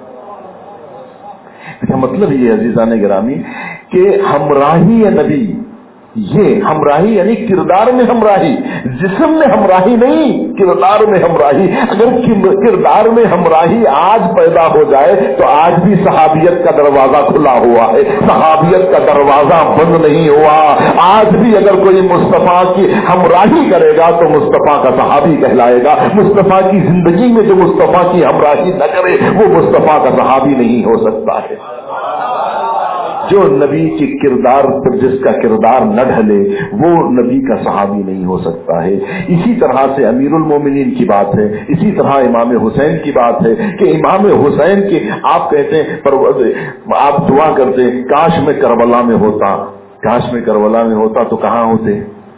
اس کا مطلب یہ عزیزان گرامی کہ ہمراہی نبی، یہ ہمراہی یعنی کردار میں ہمراہی، جسم میں ہمراہی نہیں، کردار میں ہمراہی. اگر کردار میں ہمراہی آج پیدا ہو جائے تو آج بھی صحابیت کا دروازہ کھلا ہوا ہے، صحابیت کا دروازہ بند نہیں ہوا. آج بھی اگر کوئی مصطفیٰ کی ہمراہی کرے گا تو مصطفیٰ کا صحابی کہلائے گا. مصطفیٰ کی زندگی میں جو مصطفیٰ کی ہمراہی نہ کرے وہ مصطفیٰ کا صحابی نہیں ہو سکتا ہے. جو نبی کے کردار پر جس کا کردار نہ ڈھلے وہ نبی کا صحابی نہیں ہو سکتا ہے. اسی طرح سے امیر المومنین کی بات ہے, اسی طرح امام حسین کی بات ہے کہ امام حسین کے آپ کہتے ہیں آپ دعا کرتے کاش میں کربلا میں ہوتا, کاش میں کربلا میں ہوتا تو کہاں ہوتے؟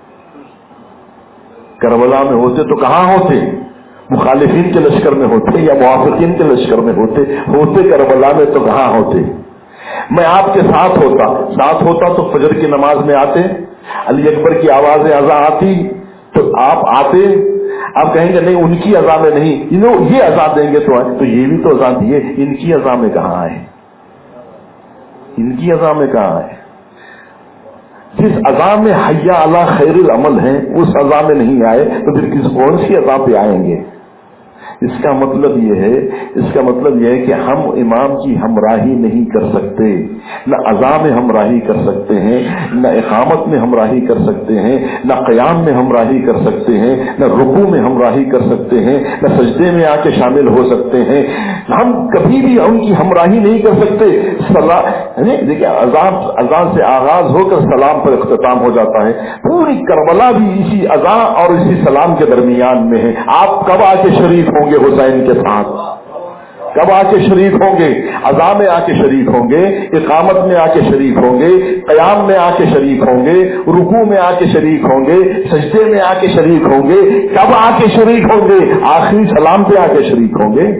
کربلا میں ہوتے تو کہاں ہوتے؟ مخالفین کے لشکر میں ہوتے یا موافقین کے لشکر میں ہوتے کربلا میں تو کہاں ہوتے؟ میں آپ کے ساتھ ہوتا تو فجر کی نماز میں آتے, علی اکبر کی آواز اذان آتی تو آپ آتے. آپ کہیں گے نہیں ان کی اذان میں نہیں, یہ اذان دیں گے تو یہ بھی تو اذان دیے, ان کی اذان میں کہاں آئے؟ ان کی اذان میں کہاں آئے؟ جس اذان میں حیا علی خیر العمل ہے اس اذان میں نہیں آئے تو پھر کون سی اذان پہ آئیں گے؟ اس کا مطلب یہ ہے کہ ہم امام کی ہمراہی نہیں کر سکتے, نہ اذان میں ہمراہی کر سکتے ہیں, نہ اقامت میں ہمراہی کر سکتے ہیں, نہ قیام میں ہمراہی کر سکتے ہیں, نہ رکوع میں ہمراہی کر سکتے ہیں, نہ سجدے میں آ کے شامل ہو سکتے ہیں. ہم کبھی بھی ان کی ہمراہی نہیں کر سکتے. دیکھیے اذان سے آغاز ہو کر سلام پر اختتام ہو جاتا ہے. پوری کربلا بھی اسی اذان اور اسی سلام کے درمیان میں ہے. آپ کب آ کے شریک ہوں گے حسین کے ساتھ؟ کب آ کے شریک ہوں گے؟ اذان میں آ کے شریک ہوں گے, اقامت میں آ کے شریک ہوں گے, قیام میں آ کے شریک ہوں گے, رکوع میں آ کے شریک ہوں گے, سجدے میں آ کے شریک ہوں گے. کب آ کے شریک ہوں گے؟ آخری سلام پہ آ کے شریک ہوں گے.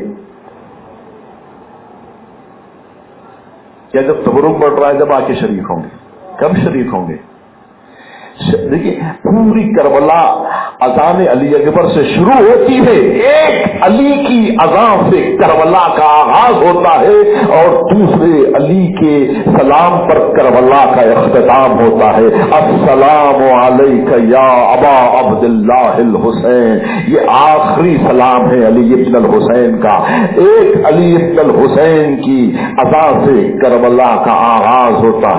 کیا جب تبرک بڑھ رہا ہے جب آ کے شریک ہوں گے؟ کب شریک ہوں گے؟ دیکھیے پوری کربلا اذان علی اکبر سے شروع ہوتی ہے. ایک علی کی اذان سے کربلا کا آغاز ہوتا ہے اور دوسرے علی کے سلام پر کربلا کا اختتام ہوتا ہے. السلام علیک یا ابا عبداللہ الحسین. یہ آخری سلام ہے علی ابن الحسین کا. ایک علی ابن الحسین کی اذان سے کربلا کا آغاز ہوتا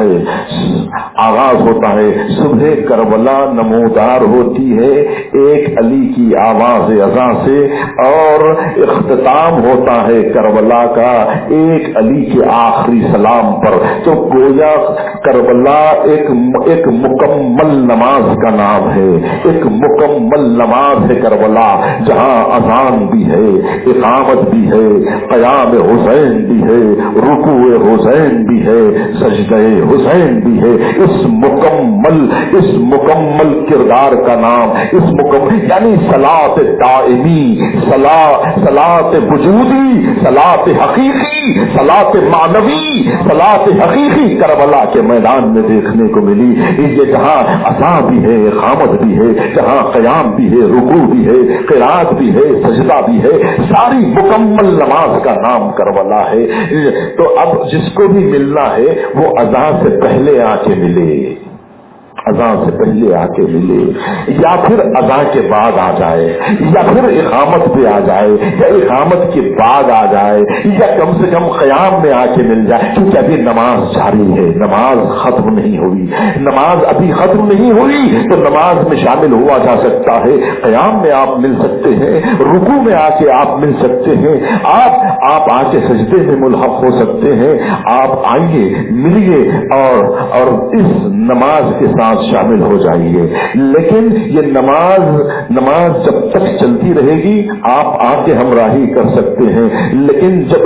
ہے. صبح کربلا نمودار ہوتی ہے ایک علی کی آواز اذان سے, اور اختتام ہوتا ہے کربلا کا ایک علی کے آخری سلام پر. تو گویا کربلا ایک مکمل نماز کا نام ہے, ایک مکمل نماز ہے کربلا, جہاں اذان بھی ہے, اقامت بھی ہے, قیام حسین بھی ہے, رکوع حسین بھی ہے, سجدہ حسین بھی ہے. اس مکمل کردار کا نام, اس مکمل یعنی صلاۃ دائمی, صلاۃ وجودی, صلاۃ حقیقی, صلاۃ معنوی, صلاۃ حقیقی کربلا کے میدان میں دیکھنے کو ملی. یہ جہاں اذان بھی ہے, اقامت بھی ہے, جہاں قیام بھی ہے, رکوع بھی ہے, قرات بھی ہے, سجدہ بھی ہے, ساری مکمل نماز کا نام کربلا ہے. تو اب جس کو بھی ملنا ہے وہ اذان سے پہلے آ کے ملے, اذان سے پہلے آ کے ملے, یا پھر اذان کے بعد آ جائے, یا پھر اقامت پہ آ جائے, یا اقامت کے بعد آ جائے, یا کم سے کم قیام میں آ کے مل جائے. کیونکہ ابھی نماز جاری ہے, نماز ختم نہیں ہوئی, نماز ابھی ختم نہیں ہوئی تو نماز میں شامل ہوا جا سکتا ہے. قیام میں آپ مل سکتے ہیں, رکوع میں آ کے آپ مل سکتے ہیں, آپ آ کے سجدے میں ملحق ہو سکتے ہیں. آپ آئیے, ملیے اور اس نماز کے ساتھ شامل ہو جائیے. لیکن یہ نماز جب تک چلتی رہے گی آپ آ کے ہمراہی کر سکتے ہیں. لیکن جب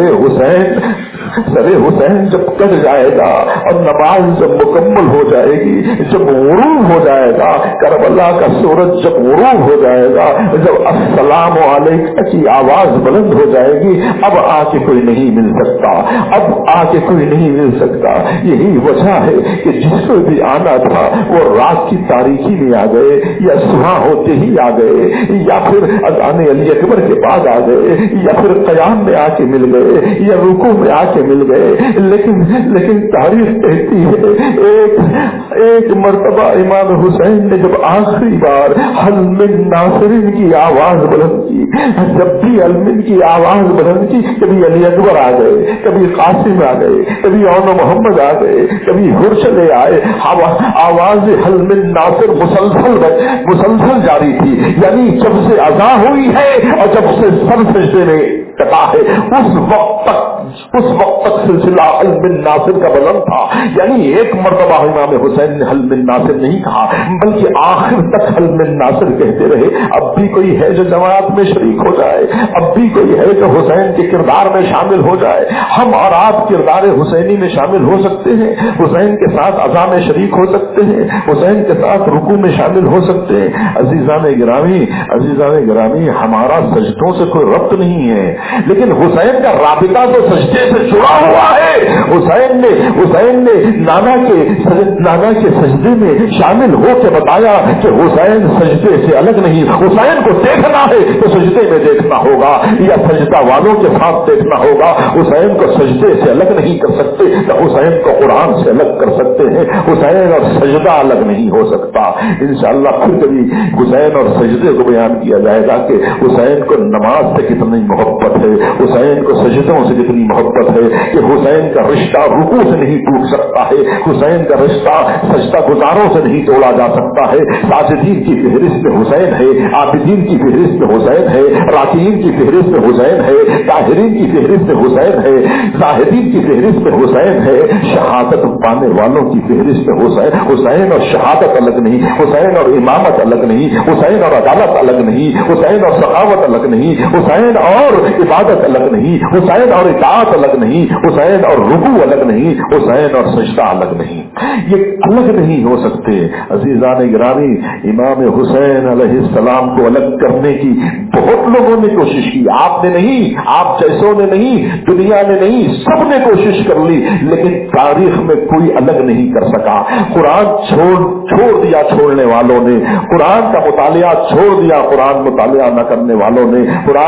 سر حسین جب کٹ جائے گا اور نماز جب مکمل ہو جائے گی, جب غروب ہو جائے گا, کربلا کا سورج جب غروب ہو جائے گا, جب السلام علیکم کی آواز بلند ہو جائے گی, اب آ کے کوئی نہیں مل سکتا, اب آ کے کوئی نہیں مل سکتا. یہی وجہ ہے کہ جس کو بھی آنا تھا وہ رات کی تاریکی میں آ گئے, یا صبح ہوتے ہی آ گئے, یا پھر اذان علی اکبر کے بعد آ گئے, یا پھر قیام میں آ کے مل گئے, یا رکوع میں آ کے مل گئے. لیکن تاریخ کہتی ہے ایک مرتبہ امام حسین نے جب آخری بار حل من ناصرین کی آواز بلند کی, جب بھی حل من کی آواز بلند کی, کبھی علی اکبر آ گئے, کبھی قاسم آ گئے, کبھی اون محمد آ گئے, کبھی ہرچلے آئے. آواز حل من ناصر مسلسل جاری تھی. یعنی جب سے اذان ہوئی ہے اور جب سے سر سجدے میں کٹا ہے اس وقت تک उस वक्त तक सिलसिला हल बिन नासिर का बुलंद था, यानी एक मर्तबा इमाम हुसैन ने हल बिन नासिर नहीं कहा, बल्कि आखिर तक हल बिन नासिर कहते रहे। अब भी कोई है जो जमात में शरीक हो जाए, अब भी कोई है जो हुसैन के किरदार में शामिल हो जाए। हम और आप किरदार हुसैनी में शामिल हो सकते हैं, हुसैन के साथ अज़ा में शरीक हो सकते हैं, हुसैन के साथ रुकू में शामिल हो सकते हैं। अजीजान गिरामी, हमारा सजदों से कोई रब्त नहीं है, लेकिन हुसैन का राबिता तो सजदे से जुड़ा हुआ है। हुसैन ने नाना के सजदे में शामिल हो के बताया कि हुसैन सजदे से अलग नहीं, हुसैन को देखना है तो सजदे में देखना होगा या सजदा वालों के साथ देखना होगा। हुसैन को सजदे से अलग नहीं कर सकते, तो हुसैन को कुरान से अलग कर सकते हैं। हुसैन और सजदा अलग नहीं हो सकता। इंशाअल्लाह फिर कभी हुसैन और सजदे को बयान किया जाएगा कि हुसैन को नमाज से कितनी मोहब्बत है, हुसैन को सजदों से कितनी मोहब्बत है, कि हुसैन का रिश्ता रुकू से नहीं टूट सकता है, हुसैन का रिश्ता सजदा गुजारों से नहीं तोड़ा जा सकता है। साजिदीन की फहरिस्त में हुसैन है, आबिदीन की फहरिस्त में हुसैन है, राकीन की फहरिस्त में हुसैन है, ताहिरीन की फहरिस्त में हुसैन है, जाहिदीन की फहरिस्त में हुसैन है, शहादत पाने वालों की फहरिस्त में हुसैन। हुसैन और शहादत अलग नहीं, हुसैन और इमामत अलग नहीं, हुसैन और अदालत अलग नहीं, हुसैन और सखावत अलग नहीं, हुसैन और इबादत अलग नहीं, हुसैन और इताअत अलग नहीं, हुसैन और रुकू अलग नहीं, हुसैन और सजदा अलग नहीं, ये अलग नहीं हो सकते। अजीजान गिरामी, इमाम हुसैन अलैहिस्सलाम को अलग करने की बहुत लोगों ने कोशिश की, आपने नहीं, आप जैसों ने नहीं, दुनिया ने नहीं, सबने कोशिश कर ली, लेकिन तारीख में कोई अलग नहीं कर सका। कुरान छोड़ दिया छोड़ने वालों ने, कुरान का मुतालिया छोड़ दिया कुरान मुतालिया न करने वालों ने,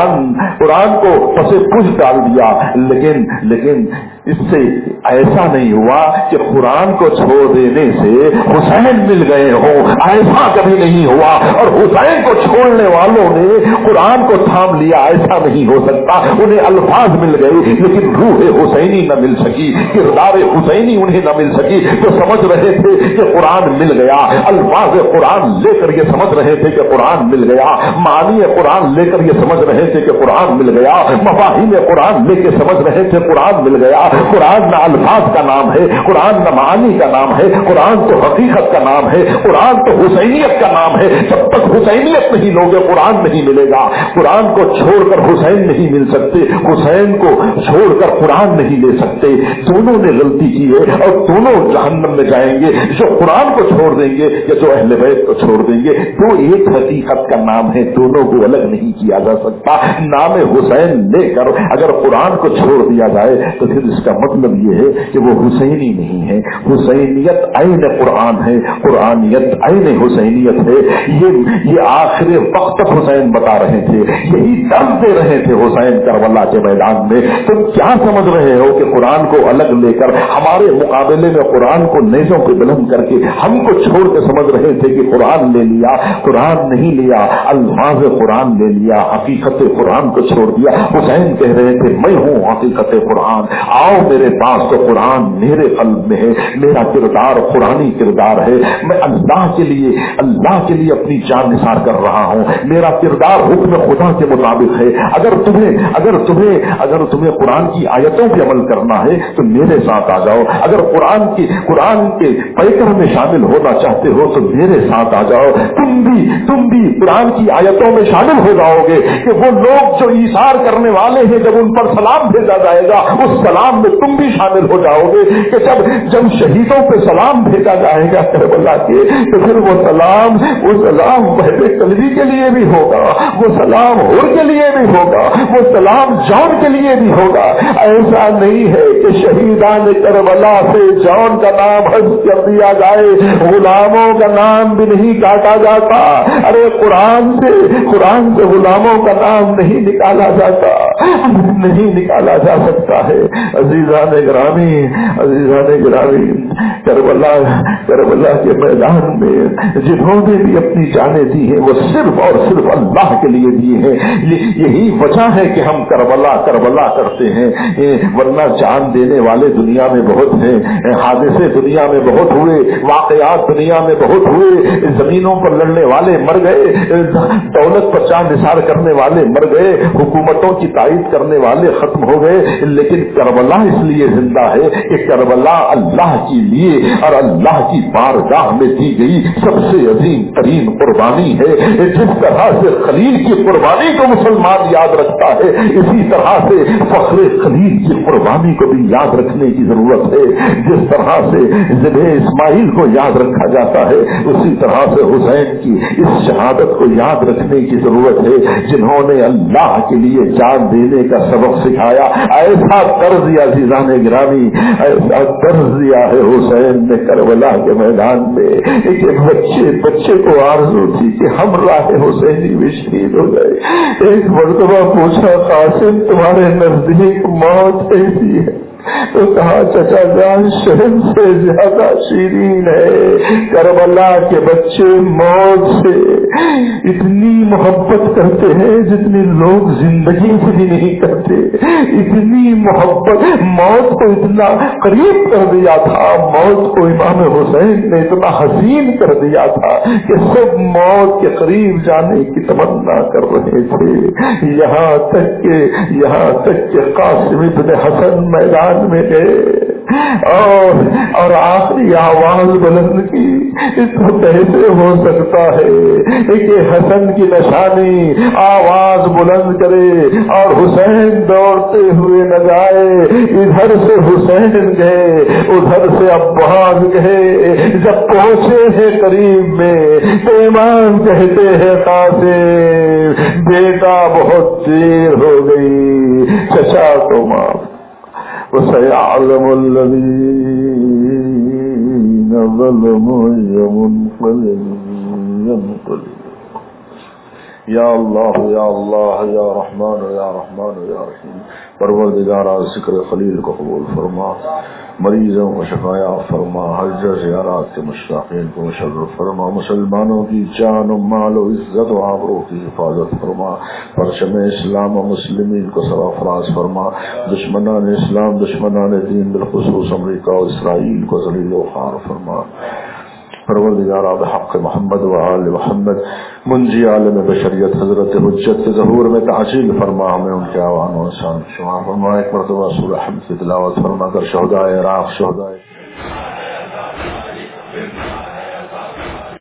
कुरान को पसे पुछ डाल दिया। लेकिन इससे ऐसा नहीं हुआ कि कुरान को छोड़ देने से हुसैन मिल गए हो, ऐसा कभी नहीं हुआ। और हुसैन को छोड़ने वालों ने कुरान को थाम लिया, ऐसा नहीं हो सकता। उन्हें अल्फाज मिल गए लेकिन रूह हुसैनी न मिल सकी, किरदार हुसैनी उन्हें न मिल सकी। तो समझ रहे थे कि कुरान मिल गया, अल्फाज कुरान लेकर ये समझ रहे थे कि कुरान मिल गया, मानी कुरान लेकर ये समझ रहे थे कि कुरान मिल गया, मफाहिम कुरान लेकर समझ रहे थे कुरान मिल गया। कुरान न अल्फाज का नाम है, कुरान न मानी का नाम है, कुरान तो हकीकत का नाम है, कुरान तो हुसैनियत का नाम है। जब तक हुसैनियत नहीं लोगे कुरान नहीं मिलेगा। कुरान को छोड़कर हुसैन नहीं मिल सकते, हुसैन को छोड़कर कुरान नहीं ले सकते। दोनों ने गलती की है और दोनों जहन्नम में जाएंगे, जो कुरान को छोड़ देंगे या जो अहले बैत को छोड़ देंगे। तो एक हकीकत का नाम है, दोनों को अलग नहीं किया जा सकता। नाम हुसैन लेकर अगर कुरान को छोड़ दिया जाए तो फिर इसका मतलब ये है कि वो हुसैनी नहीं है। हुसैनियत ऐन कुरान है, कुरानियत ऐन हुसैनियत है। ये आखिरी वक्त तक हुसैन बता रहे थे, यही दर्द दे रहे थे हुसैन करबला के मैदान में। तुम क्या समझ रहे हो कि कुरान को अलग लेकर हमारे मुकाबले में कुरान को नेज़ों पे बुलंद करके हमको छोड़ के समझ रहे थे कि कुरान ले लिया? कुरान नहीं लिया, अल्फाज कुरान ले लिया, हकीकत कुरान को छोड़ दिया। हुसैन कह रहे थे मैं हूँ हकीकत कुरान, आओ मेरे पास तो कुरान मेरे कल्ब में है, मेरा किरदार कुरानी किरदार है। मैं अल्लाह के लिए अपनी जान निसार कर रहा हूँ, मेरा किरदार हुक्म खुदा के मुताबिक है। अगर तुम्हें कुरान की आयतों पे अमल करना है तो मेरे साथ आ जाओ। अगर कुरान के पैकर में शामिल होना चाहते हो तो मेरे साथ आ जाओ। तुम भी कुरान की आयतों में शामिल हो जाओगे कि वो लोग जो ईसार करने वाले हैं, जब उन पर सलाम भेजा जाएगा उस सलाम में तुम भी शामिल हो जाओगे कि जब शहीदों पे सलाम भेजा जाएगा करबला के, तो फिर वो सलाम पहले कलवी के लिए भी होगा, वो सलाम हुर के लिए भी होगा, वो सलाम जौन के लिए भी होगा। ऐसा नहीं है कि शहीदान करबला से जौन का नाम हज़्फ कर दिया जाए, गुलामों का नाम भी नहीं काटा जाता। अरे कुरान से गुलामों का नाम नहीं निकाला जाता, नहीं निकाला जा सकता है। عزیزان گرامی، عزیزان گرامی، کربلا کے میدان میں جنہوں نے بھی اپنی جانیں دی ہیں وہ صرف اور صرف اللہ کے لیے دی ہیں. یہی وجہ ہے کہ ہم کربلا کربلا کرتے ہیں، ورنہ جان دینے والے دنیا میں بہت ہیں، حادثے دنیا میں بہت ہوئے، واقعات دنیا میں بہت ہوئے، زمینوں پر لڑنے والے مر گئے، دولت پر جان نثار کرنے والے مر گئے، حکومتوں کی تائید کرنے والے ختم ہو گئے، لیکن کربلا اس لیے زندہ ہے کہ کربلا اللہ کے لیے اور اللہ کی بارگاہ میں دی گئی سب سے عظیم ترین قربانی ہے. جس طرح سے خلیل کی قربانی کو مسلمان یاد رکھتا ہے، اسی طرح سے فخر خلیل کی قربانی کو بھی یاد رکھنے کی ضرورت ہے. جس طرح سے ذبح اسماعیل کو یاد رکھا جاتا ہے، اسی طرح سے حسین کی اس شہادت کو یاد رکھنے کی ضرورت ہے، جنہوں نے اللہ کے لیے جان دینے کا سبق سکھایا. ایسا طرز عزیزان گرامی، ایسا طرز دیا ہے حسین نے کربلا کے میدان میں. ایک بچے کو آرزو تھی کہ ہم راہ حسینی میں شہید ہو گئے. ایک مرتبہ پوچھا قاسم تمہارے نزدیک موت کیسی ہے؟ تو کہا چچا جان شہد سے زیادہ شیرین ہے. کربلا کے بچے موت سے اتنی محبت کرتے ہیں جتنی لوگ زندگی سے بھی نہیں کرتے. اتنی محبت، موت کو اتنا قریب کر دیا تھا، موت کو امام حسین نے اتنا حسین کر دیا تھا کہ سب موت کے قریب جانے کی تمنا کر رہے تھے. یہاں تک کہ قاسم ابن حسن میدان میں گئے اور آخری آواز بلند کی. تو کیسے ہو سکتا ہے کہ حسن کی نشانی آواز بلند کرے اور حسین دوڑتے ہوئے نہ جائے؟ ادھر سے حسین گئے، ادھر سے عباس گئے. جب پہنچے ہیں قریب میں تو امام کہتے ہیں قاسم بیٹا بہت دیر ہو گئی، چچا کو معاف. وَسَيَعْلَمُ الَّذِينَ ظَلَمُوا يَنقَلِبُونَ. یا اللہ یا اللہ یا رحمان یا رحمان یا رحیم. پروردگارا ذکر خلیل کو قبول فرما، مریضوں کو شفایا فرما، حج زیارات کے مشتاقین کو مشرف فرما، مسلمانوں کی جان و مال و عزت و آبرو کی حفاظت فرما، پرچم اسلام و مسلمین کو سرافراز فرما، دشمنان اسلام دشمنان دین بالخصوص امریکہ و اسرائیل کو ذلیل و خوار فرما. پروردگارا بحق محمد و آل محمد منجی عالم بشریت حضرت حجت کے ظہور میں تعجیل فرما، ہمیں ان کے آوان و شان شمار فرما. ایک مرتبہ سورہ حمد کی تلاوت فرما کر شہدائے عراق، شہدائے